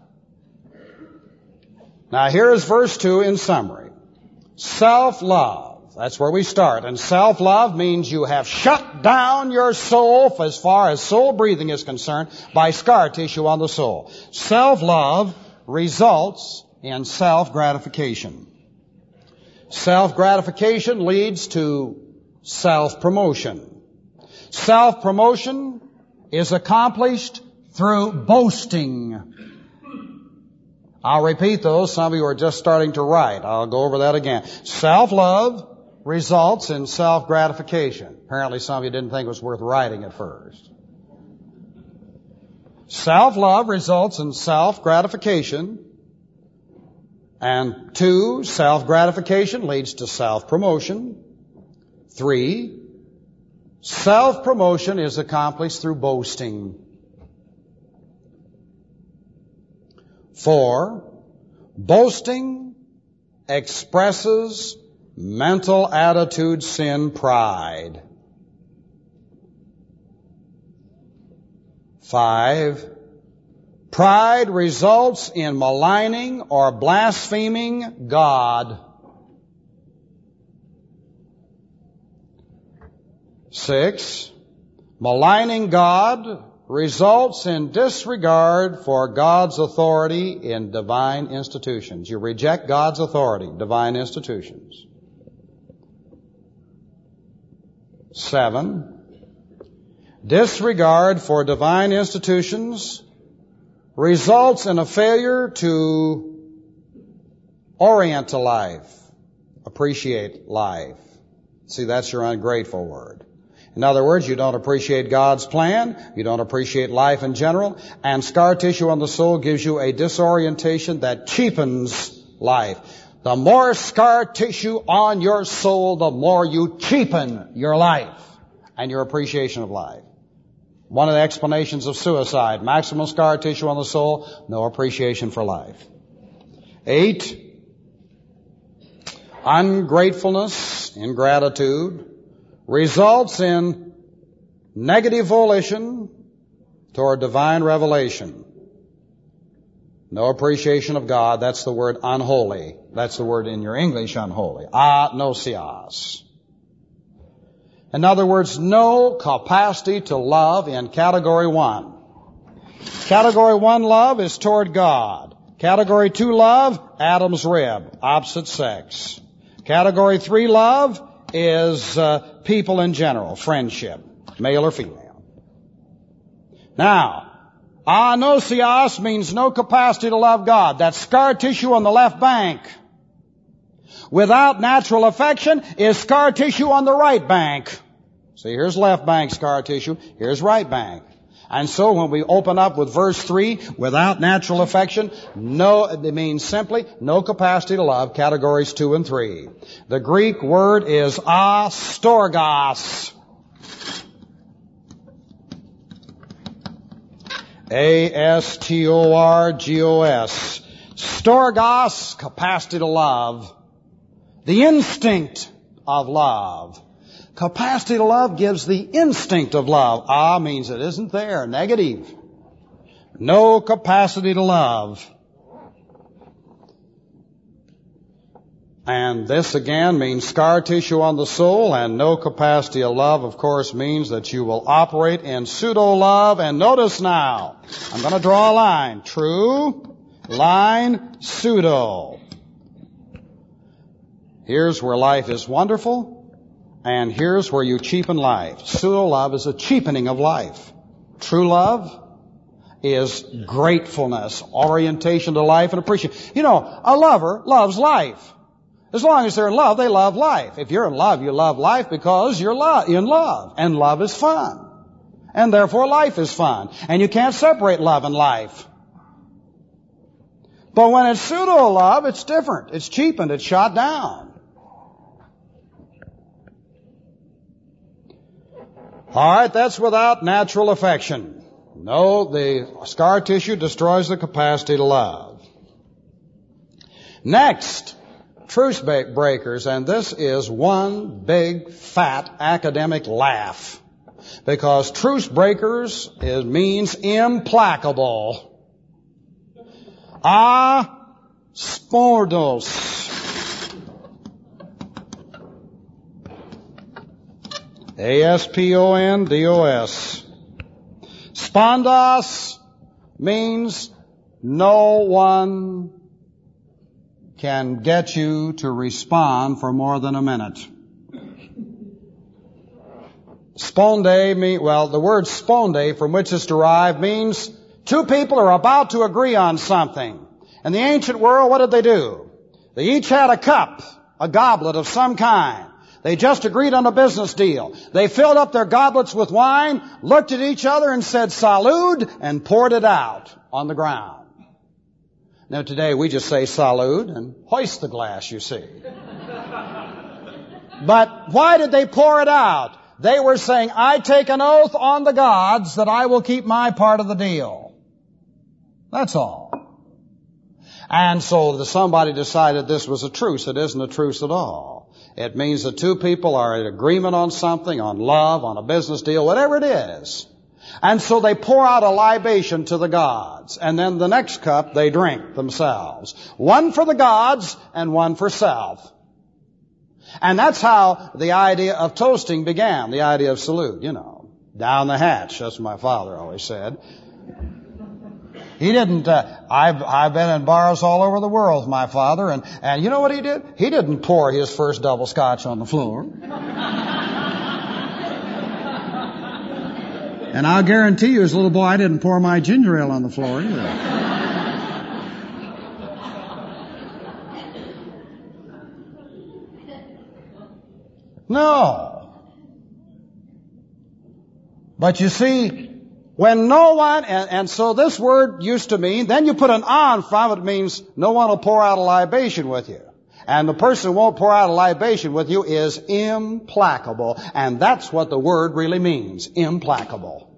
Now, here is verse 2 in summary. Self-love. That's where we start. And self-love means you have shut down your soul as far as soul breathing is concerned by scar tissue on the soul. Self-love results in self-gratification. Self-gratification leads to self-promotion. Self-promotion is accomplished through boasting. I'll repeat those. Some of you are just starting to write. I'll go over that again. Self-love results in self-gratification. Apparently some of you didn't think it was worth writing at first. Self-love results in self-gratification. And 2, self-gratification leads to self-promotion. 3, self-promotion is accomplished through boasting. 4, boasting expresses mental attitude sin pride. 5, pride results in maligning or blaspheming God. 6, maligning God results in disregard for God's authority in divine institutions. You reject God's authority, divine institutions. 7, disregard for divine institutions results in a failure to orient to life, appreciate life. See, that's your ungrateful word. In other words, you don't appreciate God's plan, you don't appreciate life in general, and scar tissue on the soul gives you a disorientation that cheapens life. The more scar tissue on your soul, the more you cheapen your life and your appreciation of life. One of the explanations of suicide, maximum scar tissue on the soul, no appreciation for life. 8, ungratefulness, ingratitude, results in negative volition toward divine revelation. No appreciation of God. That's the word unholy. That's the word in your English, unholy. Anosios. In other words, no capacity to love in category 1. Category 1 love is toward God. Category 2 love, Adam's rib, opposite sex. Category 3 love is people in general, friendship, male or female. Now, anosios means no capacity to love God. That's scar tissue on the left bank. Without natural affection is scar tissue on the right bank. See, here's left bank scar tissue, here's right bank. And so when we open up with verse 3, without natural affection, it means simply no capacity to love, categories 2 and 3. The Greek word is astorgos. A-S-T-O-R-G-O-S. Storgos, capacity to love. The instinct of love. Capacity to love gives the instinct of love. Means it isn't there. Negative. No capacity to love. And this again means scar tissue on the soul, and no capacity of love, of course, means that you will operate in pseudo-love. And notice now, I'm going to draw a line. True, line, pseudo. Here's where life is wonderful, And here's where you cheapen life. Pseudo-love is a cheapening of life. True love is gratefulness, orientation to life, and appreciation. You know, a lover loves life. As long as they're in love, they love life. If you're in love, you love life because you're in love. And love is fun. And therefore life is fun. And you can't separate love and life. But when it's pseudo-love, it's different. It's cheapened. It's shot down. All right, that's without natural affection. No, the scar tissue destroys the capacity to love. Next, truce breakers, and this is one big, fat academic laugh. Because truce breakers means implacable. Aspordos. Aspondos. Spondos means no one can get you to respond for more than a minute. Sponde the word sponde, from which it's derived, means two people are about to agree on something. In the ancient world, what did they do? They each had a cup, a goblet of some kind. They just agreed on a business deal. They filled up their goblets with wine, looked at each other and said salud, and poured it out on the ground. Now today we just say salud and hoist the glass, you see. But why did they pour it out? They were saying, I take an oath on the gods that I will keep my part of the deal. That's all. And so somebody decided this was a truce. It isn't a truce at all. It means that two people are in agreement on something, on love, on a business deal, whatever it is. And so they pour out a libation to the gods. And then the next cup they drink themselves. One for the gods and one for self. And that's how the idea of toasting began, the idea of salute, you know. Down the hatch, that's what my father always said. He didn't, I've been in bars all over the world with my father, and you know what he did? He didn't pour his first double scotch on the floor. And I'll guarantee you, as a little boy, I didn't pour my ginger ale on the floor either. No. But you see, when no one, and so this word used to mean, then you put an on from it, means no one will pour out a libation with you. And the person who won't pour out a libation with you is implacable. And that's what the word really means, implacable.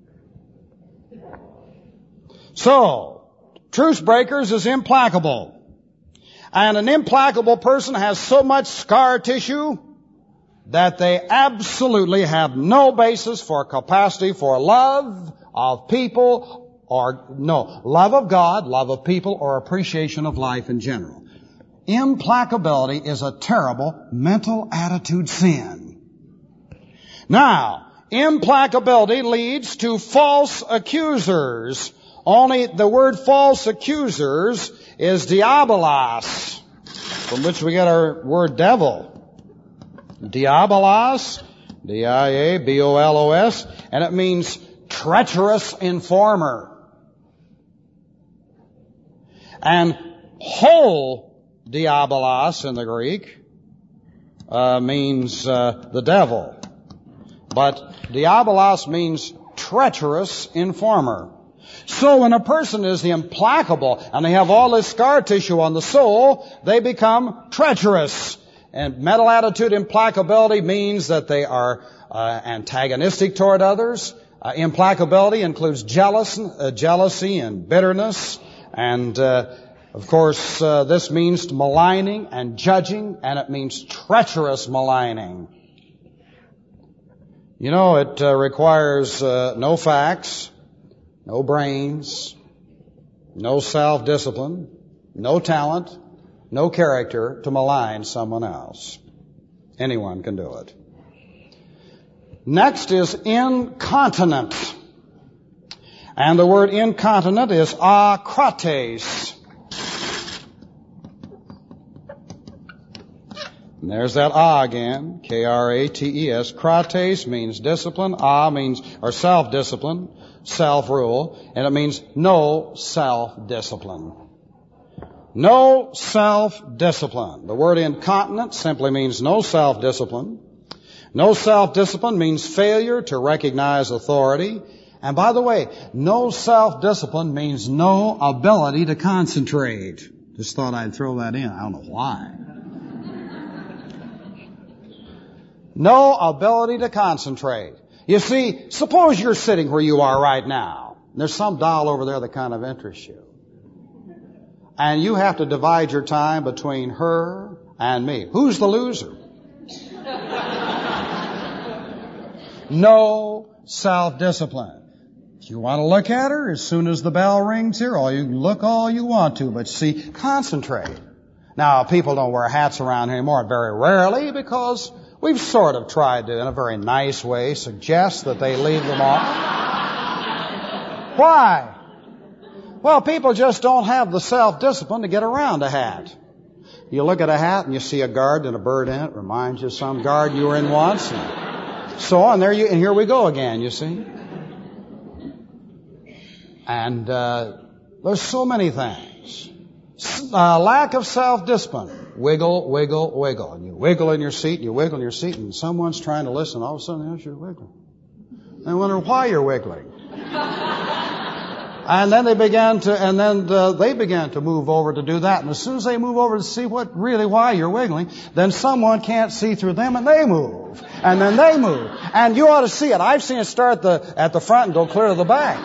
So, truce breakers is implacable. And an implacable person has so much scar tissue that they absolutely have no basis for capacity for love of people love of God, love of people, or appreciation of life in general. Implacability is a terrible mental attitude sin. Now, implacability leads to false accusers. Only the word false accusers is diabolos, from which we get our word devil. Diabolos, D-I-A-B-O-L-O-S, and it means treacherous informer. And whole diabolos in the Greek means the devil. But diabolos means treacherous informer. So when a person is implacable and they have all this scar tissue on the soul, they become treacherous. And mental attitude implacability means that they are antagonistic toward others. Implacability includes jealousy and bitterness. And, of course, this means maligning and judging, and it means treacherous maligning. You know, it requires no facts, no brains, no self-discipline, no talent, no character to malign someone else. Anyone can do it. Next is incontinent. And the word incontinent is akrates. And there's that again, K-R-A-T-E-S. Krates means discipline. Means, or self-discipline, self-rule. And it means no self-discipline. No self-discipline. The word incontinent simply means no self-discipline. No self-discipline means failure to recognize authority. And by the way, no self-discipline means no ability to concentrate. Just thought I'd throw that in. I don't know why. No ability to concentrate. You see, suppose you're sitting where you are right now. There's some doll over there that kind of interests you. And you have to divide your time between her and me. Who's the loser? No self-discipline. If you want to look at her, as soon as the bell rings here, you can look all you want to, but see, concentrate. Now, people don't wear hats around here anymore, very rarely, because we've sort of tried to, in a very nice way, suggest that they leave them off. Why? Well, people just don't have the self-discipline to get around a hat. You look at a hat and you see a guard and a bird in it. Reminds you of some guard you were in once. And so on. And here we go again, you see. And there's so many things. Lack of self-discipline. Wiggle, wiggle, wiggle. And you wiggle in your seat, and you wiggle in your seat, and someone's trying to listen. All of a sudden, you're wiggling. They wonder why you're wiggling. And then they began to move over to do that. And as soon as they move over to see why you're wiggling, then someone can't see through them and they move. And then they move. And you ought to see it. I've seen it start at the front and go clear to the back.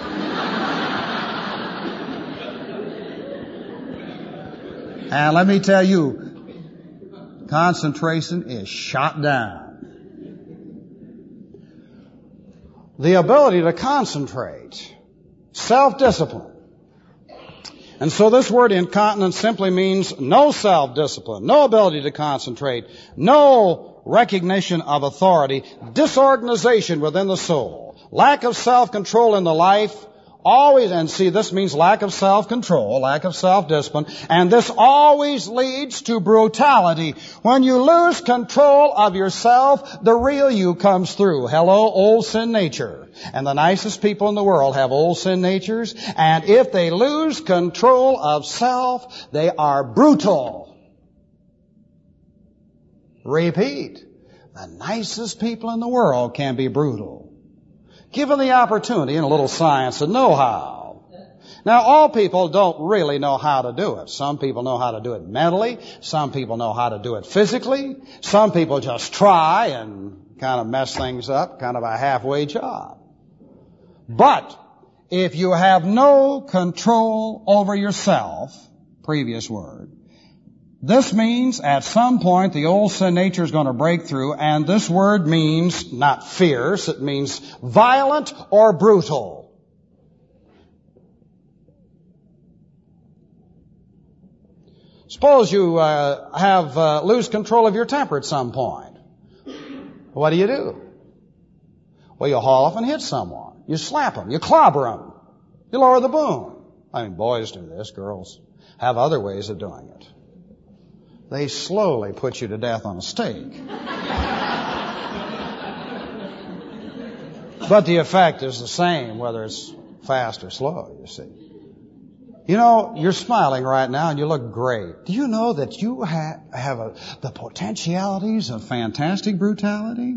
And let me tell you, concentration is shot down. The ability to concentrate. Self-discipline. And so this word incontinence simply means no self-discipline, no ability to concentrate, no recognition of authority, disorganization within the soul, lack of self-control in the life, always, and see, this means lack of self-control, lack of self-discipline, and this always leads to brutality. When you lose control of yourself, the real you comes through. Hello, old sin nature. And the nicest people in the world have old sin natures, and if they lose control of self, they are brutal. Repeat. The nicest people in the world can be brutal. Given the opportunity and a little science and know-how. Now, all people don't really know how to do it. Some people know how to do it mentally. Some people know how to do it physically. Some people just try and kind of mess things up, kind of a halfway job. But if you have no control over yourself, previous word, this means at some point the old sin nature is going to break through, and this word means not fierce, it means violent or brutal. Suppose you lose control of your temper at some point. What do? Well, you haul off and hit someone. You slap them. You clobber them. You lower the boom. I mean, boys do this. Girls have other ways of doing it. They slowly put you to death on a stake. But the effect is the same, whether it's fast or slow, you see. You know, you're smiling right now and you look great. Do you know that you have the potentialities of fantastic brutality?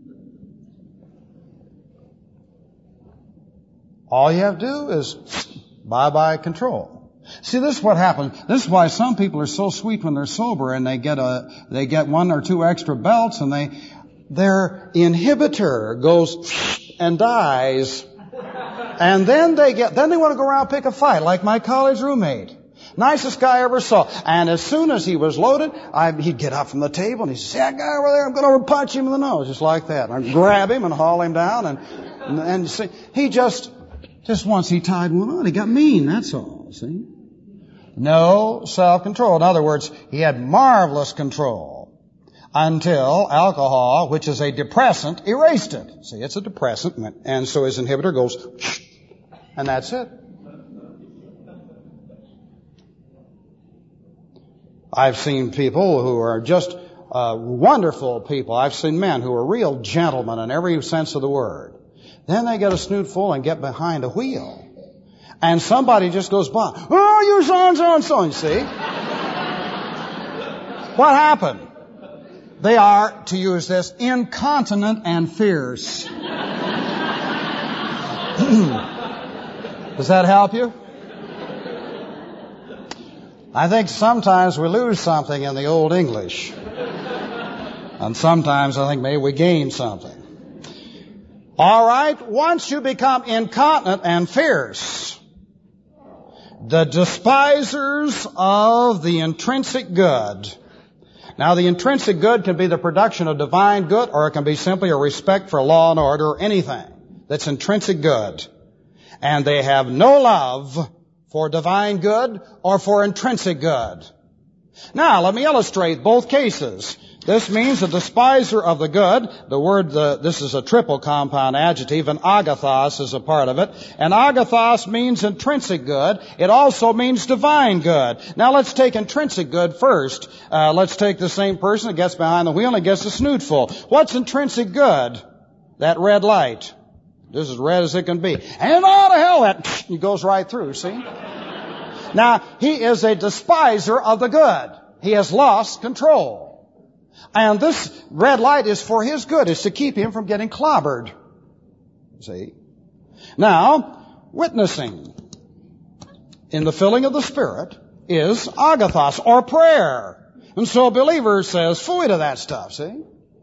All you have to do is bye-bye control. See, this is what happens. This is why some people are so sweet when they're sober and they get one or two extra belts and their inhibitor goes and dies. And then they want to go around and pick a fight, like my college roommate. Nicest guy I ever saw. And as soon as he was loaded, he'd get up from the table and he'd say, that guy over there, I'm going to punch him in the nose, just like that. And I'd grab him and haul him down and see, he just once he tied one on, he got mean, that's all, see? No self-control. In other words, he had marvelous control until alcohol, which is a depressant, erased it. See, it's a depressant, and so his inhibitor goes, and that's it. I've seen people who are just wonderful people. I've seen men who are real gentlemen in every sense of the word. Then they get a snootful and get behind a wheel. And somebody just goes by. Oh, you so-and-so, you see. What happened? They are, to use this, incontinent and fierce. Does that help you? I think sometimes we lose something in the Old English. And sometimes I think maybe we gain something. All right, once you become incontinent and fierce, the despisers of the intrinsic good. Now, the intrinsic good can be the production of divine good, or it can be simply a respect for law and order, or anything that's intrinsic good. And they have no love for divine good or for intrinsic good. Now, let me illustrate both cases. This means a despiser of the good. The word, this is a triple compound adjective, and agathos is a part of it. And agathos means intrinsic good. It also means divine good. Now let's take intrinsic good first. Let's take the same person that gets behind the wheel and gets a snootful. What's intrinsic good? That red light. This is as red as it can be. And out of hell, that he goes right through, see? Now, he is a despiser of the good. He has lost control. And this red light is for his good. It's to keep him from getting clobbered. See? Now, witnessing in the filling of the Spirit is agathos, or prayer. And so a believer says, phooey to that stuff, see?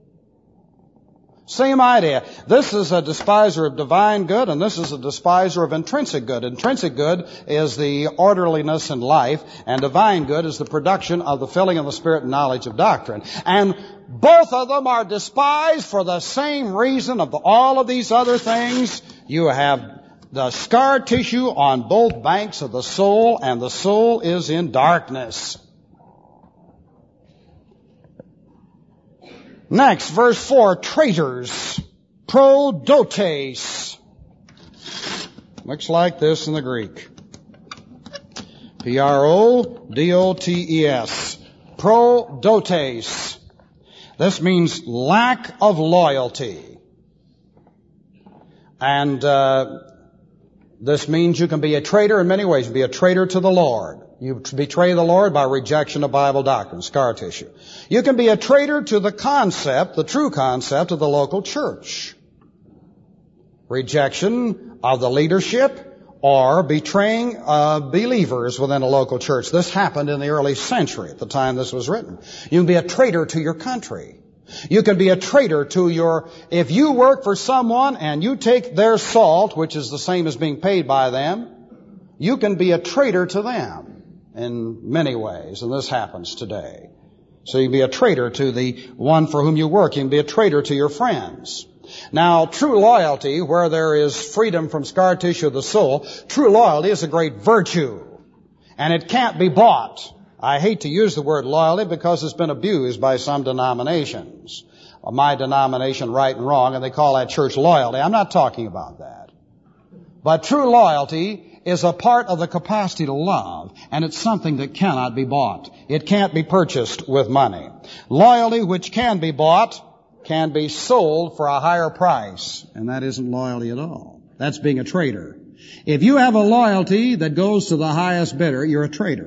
Same idea. This is a despiser of divine good, and this is a despiser of intrinsic good. Intrinsic good is the orderliness in life, and divine good is the production of the filling of the Spirit and knowledge of doctrine. And both of them are despised for the same reason of all of these other things. You have the scar tissue on both banks of the soul, and the soul is in darkness. Next, verse 4, traitors, prodotes. Looks like this in the Greek. P-R-O-D-O-T-E-S. Prodotes. This means lack of loyalty. And this means you can be a traitor in many ways. You can be a traitor to the Lord. You betray the Lord by rejection of Bible doctrine, scar tissue. You can be a traitor to the concept, the true concept of the local church. Rejection of the leadership or betraying believers within a local church. This happened in the early century at the time this was written. You can be a traitor to your country. You can be a traitor to if you work for someone and you take their salt, which is the same as being paid by them, you can be a traitor to them in many ways, and this happens today. So you can be a traitor to the one for whom you work. You can be a traitor to your friends. Now, true loyalty, where there is freedom from scar tissue of the soul, true loyalty is a great virtue, and it can't be bought. I hate to use the word loyalty because it's been abused by some denominations. My denomination, Right and Wrong, and they call that church loyalty. I'm not talking about that. But true loyalty is a part of the capacity to love, and it's something that cannot be bought. It can't be purchased with money. Loyalty, which can be bought, can be sold for a higher price, and that isn't loyalty at all. That's being a traitor. If you have a loyalty that goes to the highest bidder, you're a traitor.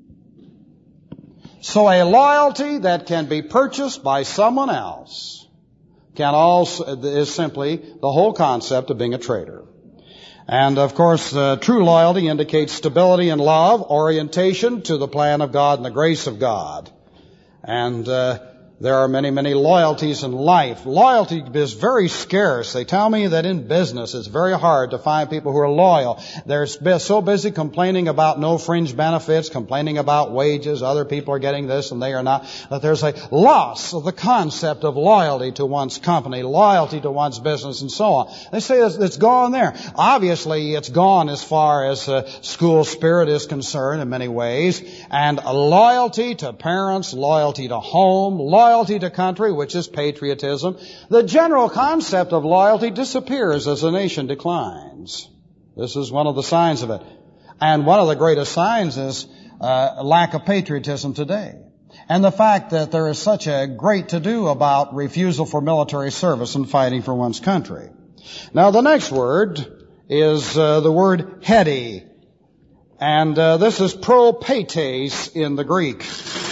So a loyalty that can be purchased by someone else is simply the whole concept of being a traitor. And of course, true loyalty indicates stability in love, orientation to the plan of God and the grace of God. And there are many, many loyalties in life. Loyalty is very scarce. They tell me that in business it's very hard to find people who are loyal. They're so busy complaining about no fringe benefits, complaining about wages, other people are getting this and they are not, that there's a loss of the concept of loyalty to one's company, loyalty to one's business, and so on. They say it's gone there. Obviously, it's gone as far as school spirit is concerned in many ways. And loyalty to parents, loyalty to home, loyalty to country, which is patriotism. The general concept of loyalty disappears as a nation declines. This is one of the signs of it. And one of the greatest signs is lack of patriotism today. and the fact that there is such a great to-do about refusal for military service and fighting for one's country. Now, the next word is the word heady, and this is propates in the Greek.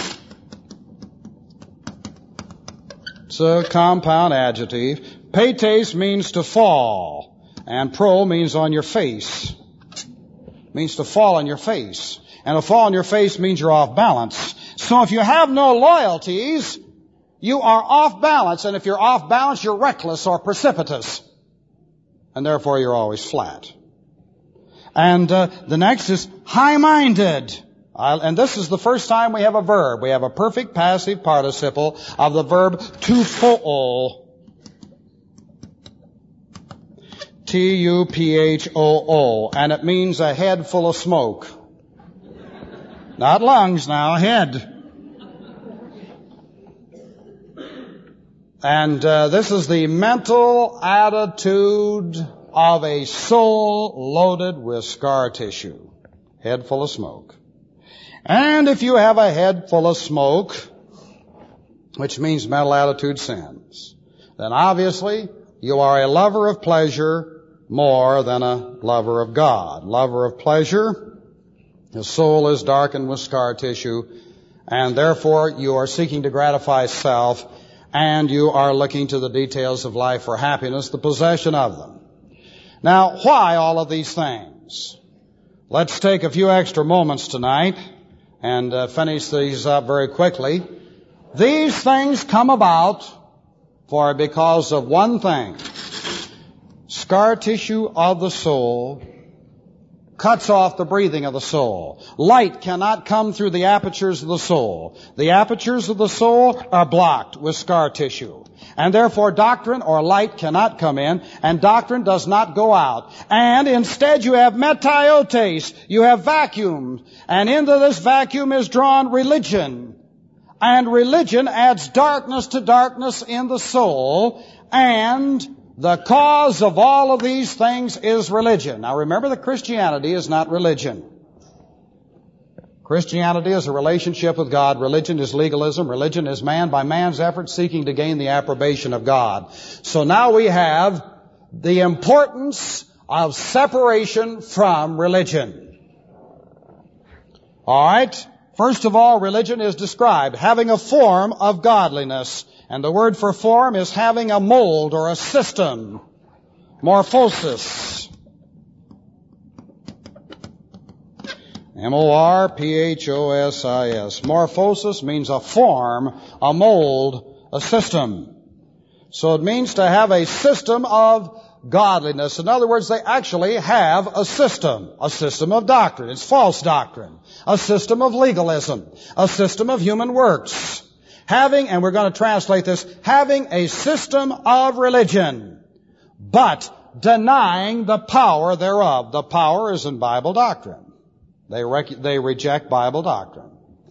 It's a compound adjective. Pates means to fall, and pro means on your face. Means to fall on your face. And to fall on your face means you're off balance. So if you have no loyalties, you are off balance. And if you're off balance, you're reckless or precipitous. And therefore you're always flat. And the next is high-minded. And this is the first time we have a verb. We have a perfect passive participle of the verb to fool. T-U-P-H-O-O. And it means a head full of smoke. Not lungs now, head. And this is the mental attitude of a soul loaded with scar tissue. Head full of smoke. And if you have a head full of smoke, which means mental attitude sins, then obviously you are a lover of pleasure more than a lover of God. Lover of pleasure, the soul is darkened with scar tissue, and therefore you are seeking to gratify self, and you are looking to the details of life for happiness, the possession of them. Now, why all of these things? Let's take a few extra moments tonight and finish these up very quickly. These things come about because of one thing. Scar tissue of the soul cuts off the breathing of the soul. Light cannot come through the apertures of the soul. The apertures of the soul are blocked with scar tissue. And therefore doctrine or light cannot come in, and doctrine does not go out. And instead you have metiotes, you have vacuum, and into this vacuum is drawn religion. And religion adds darkness to darkness in the soul, and the cause of all of these things is religion. Now remember that Christianity is not religion. Christianity is a relationship with God. Religion is legalism. Religion is man by man's effort seeking to gain the approbation of God. So now we have the importance of separation from religion. All right. First of all, religion is described having a form of godliness. And the word for form is having a mold or a system. Morphosis. M-O-R-P-H-O-S-I-S. Morphosis means a form, a mold, a system. So it means to have a system of godliness. In other words, they actually have a system of doctrine. It's false doctrine. A system of legalism. A system of human works. Having, and we're going to translate this, having a system of religion, but denying the power thereof. The power is in Bible doctrine. They reject Bible doctrine.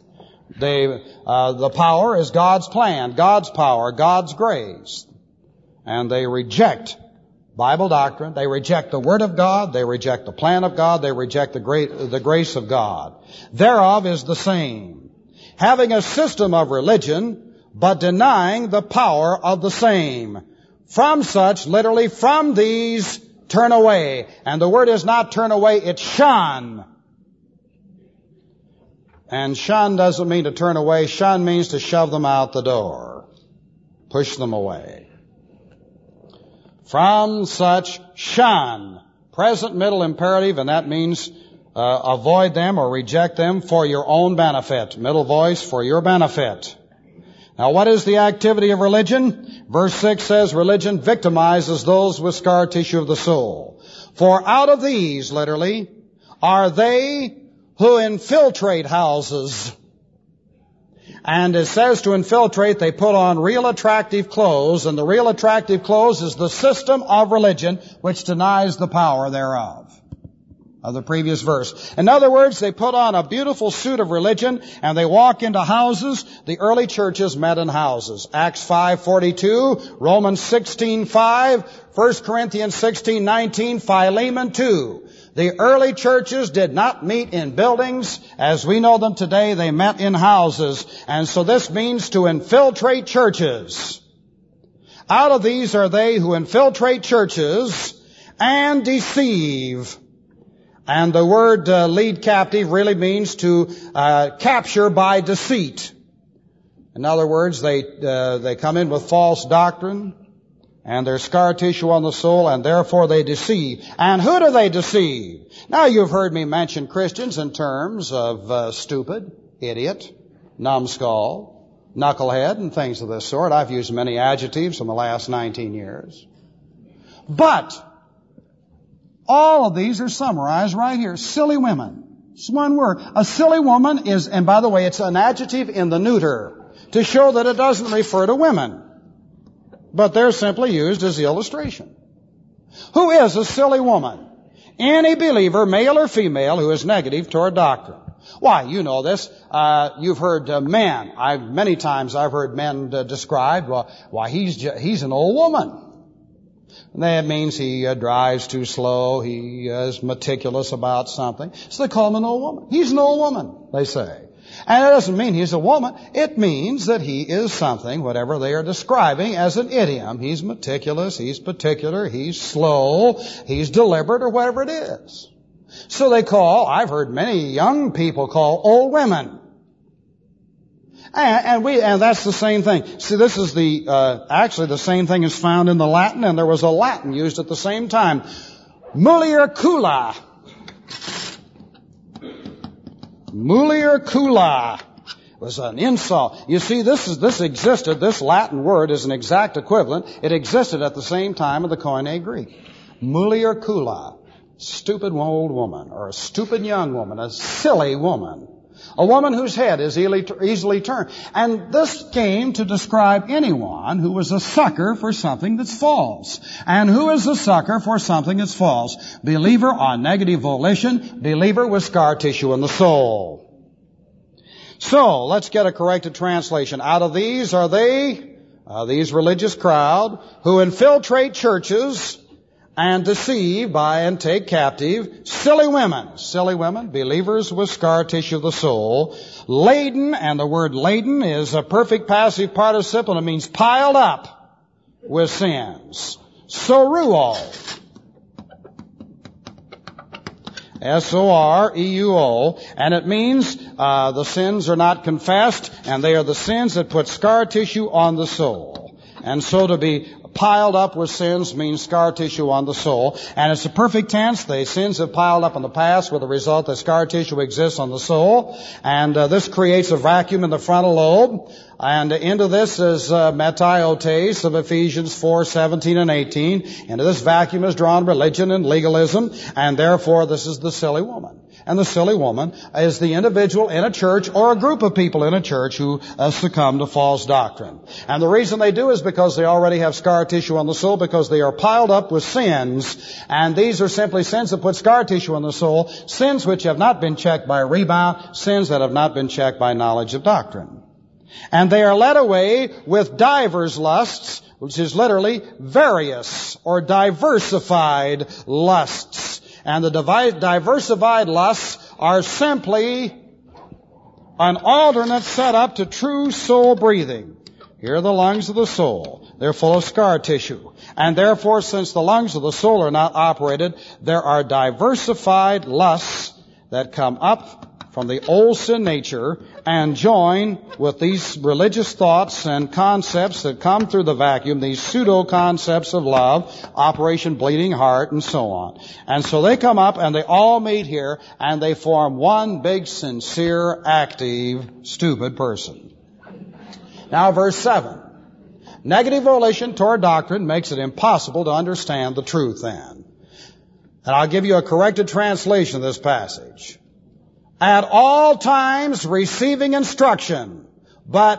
The power is God's plan, God's power, God's grace. And they reject Bible doctrine. They reject the Word of God. They reject the plan of God. They reject the grace of God. Thereof is the same. Having a system of religion, but denying the power of the same. From such, literally, from these, turn away. And the word is not turn away, it's shun. And shun doesn't mean to turn away. Shun means to shove them out the door. Push them away. From such, shun. Present middle imperative, and that means avoid them or reject them for your own benefit. Middle voice, for your benefit. Now, what is the activity of religion? Verse 6 says, religion victimizes those with scar tissue of the soul. For out of these, literally, are they who infiltrate houses. And it says to infiltrate, they put on real attractive clothes, and the real attractive clothes is the system of religion which denies the power thereof. Of the previous verse. In other words, they put on a beautiful suit of religion and they walk into houses. The early churches met in houses. Acts 5:42, Romans 16:5, 1 Corinthians 16:19, Philemon 2. The early churches did not meet in buildings. As we know them today, they met in houses. And so this means to infiltrate churches. Out of these are they who infiltrate churches and deceive. And the word lead captive really means to capture by deceit. In other words, they come in with false doctrine, and there's scar tissue on the soul, and therefore they deceive. And who do they deceive? Now, you've heard me mention Christians in terms of stupid, idiot, numbskull, knucklehead, and things of this sort. I've used many adjectives in the last 19 years. But all of these are summarized right here. Silly women. It's one word. A silly woman is, and by the way, it's an adjective in the neuter to show that it doesn't refer to women. But they're simply used as the illustration. Who is a silly woman? Any believer, male or female, who is negative toward doctrine. Why, you know this. You've heard men. Many times I've heard men described, why he's an old woman. And that means he drives too slow. He is meticulous about something. So they call him an old woman. He's an old woman, they say. And it doesn't mean he's a woman. It means that he is something, whatever they are describing as an idiom. He's meticulous, he's particular, he's slow, he's deliberate, or whatever it is. So I've heard many young people call old women. And that's the same thing. See, this is actually the same thing is found in the Latin, and there was a Latin used at the same time. Mulier cula. Mulier cula was an insult. You see, this existed, this Latin word is an exact equivalent. It existed at the same time of the Koine Greek. Mulier cula. Stupid old woman, or a stupid young woman, a silly woman. A woman whose head is easily turned. And this came to describe anyone who was a sucker for something that's false. And who is a sucker for something that's false? Believer on negative volition, believer with scar tissue in the soul. So, let's get a corrected translation. Out of these are these religious crowd who infiltrate churches and deceive by and take captive silly women, believers with scar tissue of the soul, laden, and the word laden is a perfect passive participle, and it means piled up with sins. Soreuo. S-O-R-E-U-O, and it means the sins are not confessed, and they are the sins that put scar tissue on the soul. And so to be piled up with sins means scar tissue on the soul. And it's a perfect tense. The sins have piled up in the past with the result that scar tissue exists on the soul. And this creates a vacuum in the frontal lobe. And into this is metiotes of Ephesians 4:17 and 18. Into this vacuum is drawn religion and legalism. And therefore this is the silly woman. And the silly woman is the individual in a church or a group of people in a church who succumb to false doctrine. And the reason they do is because they already have scar tissue on the soul, because they are piled up with sins. And these are simply sins that put scar tissue on the soul, sins which have not been checked by rebound, sins that have not been checked by knowledge of doctrine. And they are led away with divers lusts, which is literally various or diversified lusts. And the diversified lusts are simply an alternate setup to true soul breathing. Here are the lungs of the soul. They're full of scar tissue. And therefore, since the lungs of the soul are not operated, there are diversified lusts that come up from the old sin nature and join with these religious thoughts and concepts that come through the vacuum, these pseudo-concepts of love, Operation Bleeding Heart, and so on. And so they come up and they all meet here and they form one big, sincere, active, stupid person. Now verse 7. Negative volition toward doctrine makes it impossible to understand the truth then. And I'll give you a corrected translation of this passage. At all times receiving instruction, but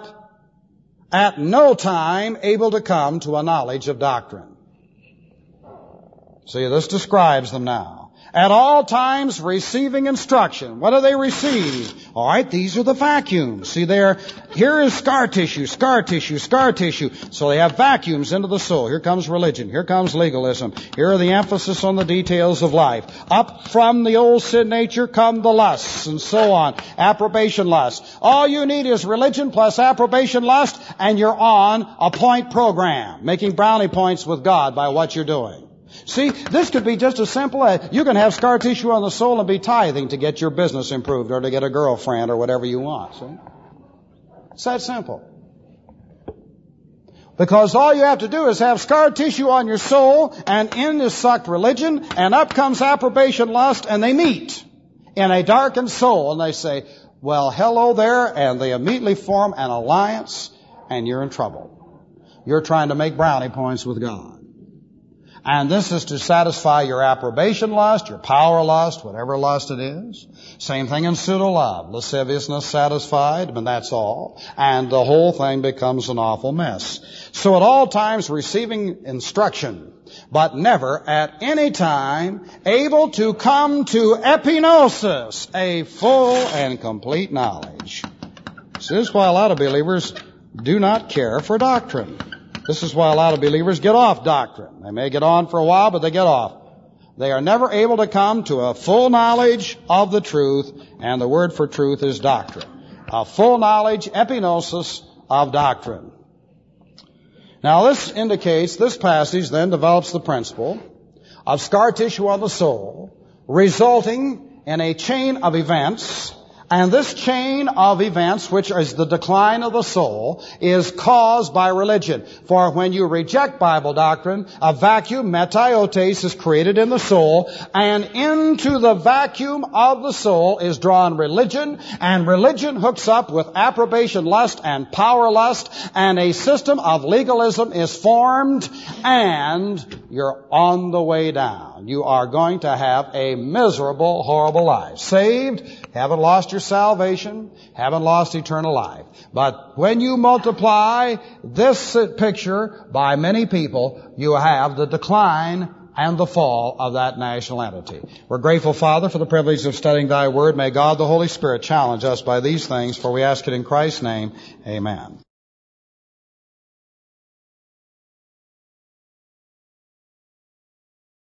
at no time able to come to a knowledge of doctrine. See, this describes them now. At all times receiving instruction. What do they receive? All right, these are the vacuums. See there, here is scar tissue, scar tissue, scar tissue. So they have vacuums into the soul. Here comes religion. Here comes legalism. Here are the emphasis on the details of life. Up from the old sin nature come the lusts and so on. Approbation lust. All you need is religion plus approbation lust, and you're on a point program, making brownie points with God by what you're doing. See, this could be just as simple as you can have scar tissue on the soul and be tithing to get your business improved or to get a girlfriend or whatever you want. See? It's that simple. Because all you have to do is have scar tissue on your soul, and in is sucked religion, and up comes approbation lust, and they meet in a darkened soul, and they say, well, hello there, and they immediately form an alliance, and you're in trouble. You're trying to make brownie points with God. And this is to satisfy your approbation lust, your power lust, whatever lust it is. Same thing in pseudo love. Lasciviousness satisfied, but that's all. And the whole thing becomes an awful mess. So at all times receiving instruction, but never at any time able to come to epignosis, a full and complete knowledge. So this is why a lot of believers do not care for doctrine. This is why a lot of believers get off doctrine. They may get on for a while, but they get off. They are never able to come to a full knowledge of the truth, and the word for truth is doctrine. A full knowledge, epignosis of doctrine. Now this passage then develops the principle of scar tissue on the soul, resulting in a chain of events. And this chain of events, which is the decline of the soul, is caused by religion. For when you reject Bible doctrine, a vacuum, metiotes, is created in the soul, and into the vacuum of the soul is drawn religion, and religion hooks up with approbation lust and power lust, and a system of legalism is formed, and you're on the way down. You are going to have a miserable, horrible life. Saved, haven't lost your salvation, haven't lost eternal life. But when you multiply this picture by many people, you have the decline and the fall of that national entity. We're grateful, Father, for the privilege of studying Thy Word. May God the Holy Spirit challenge us by these things, for we ask it in Christ's name. Amen.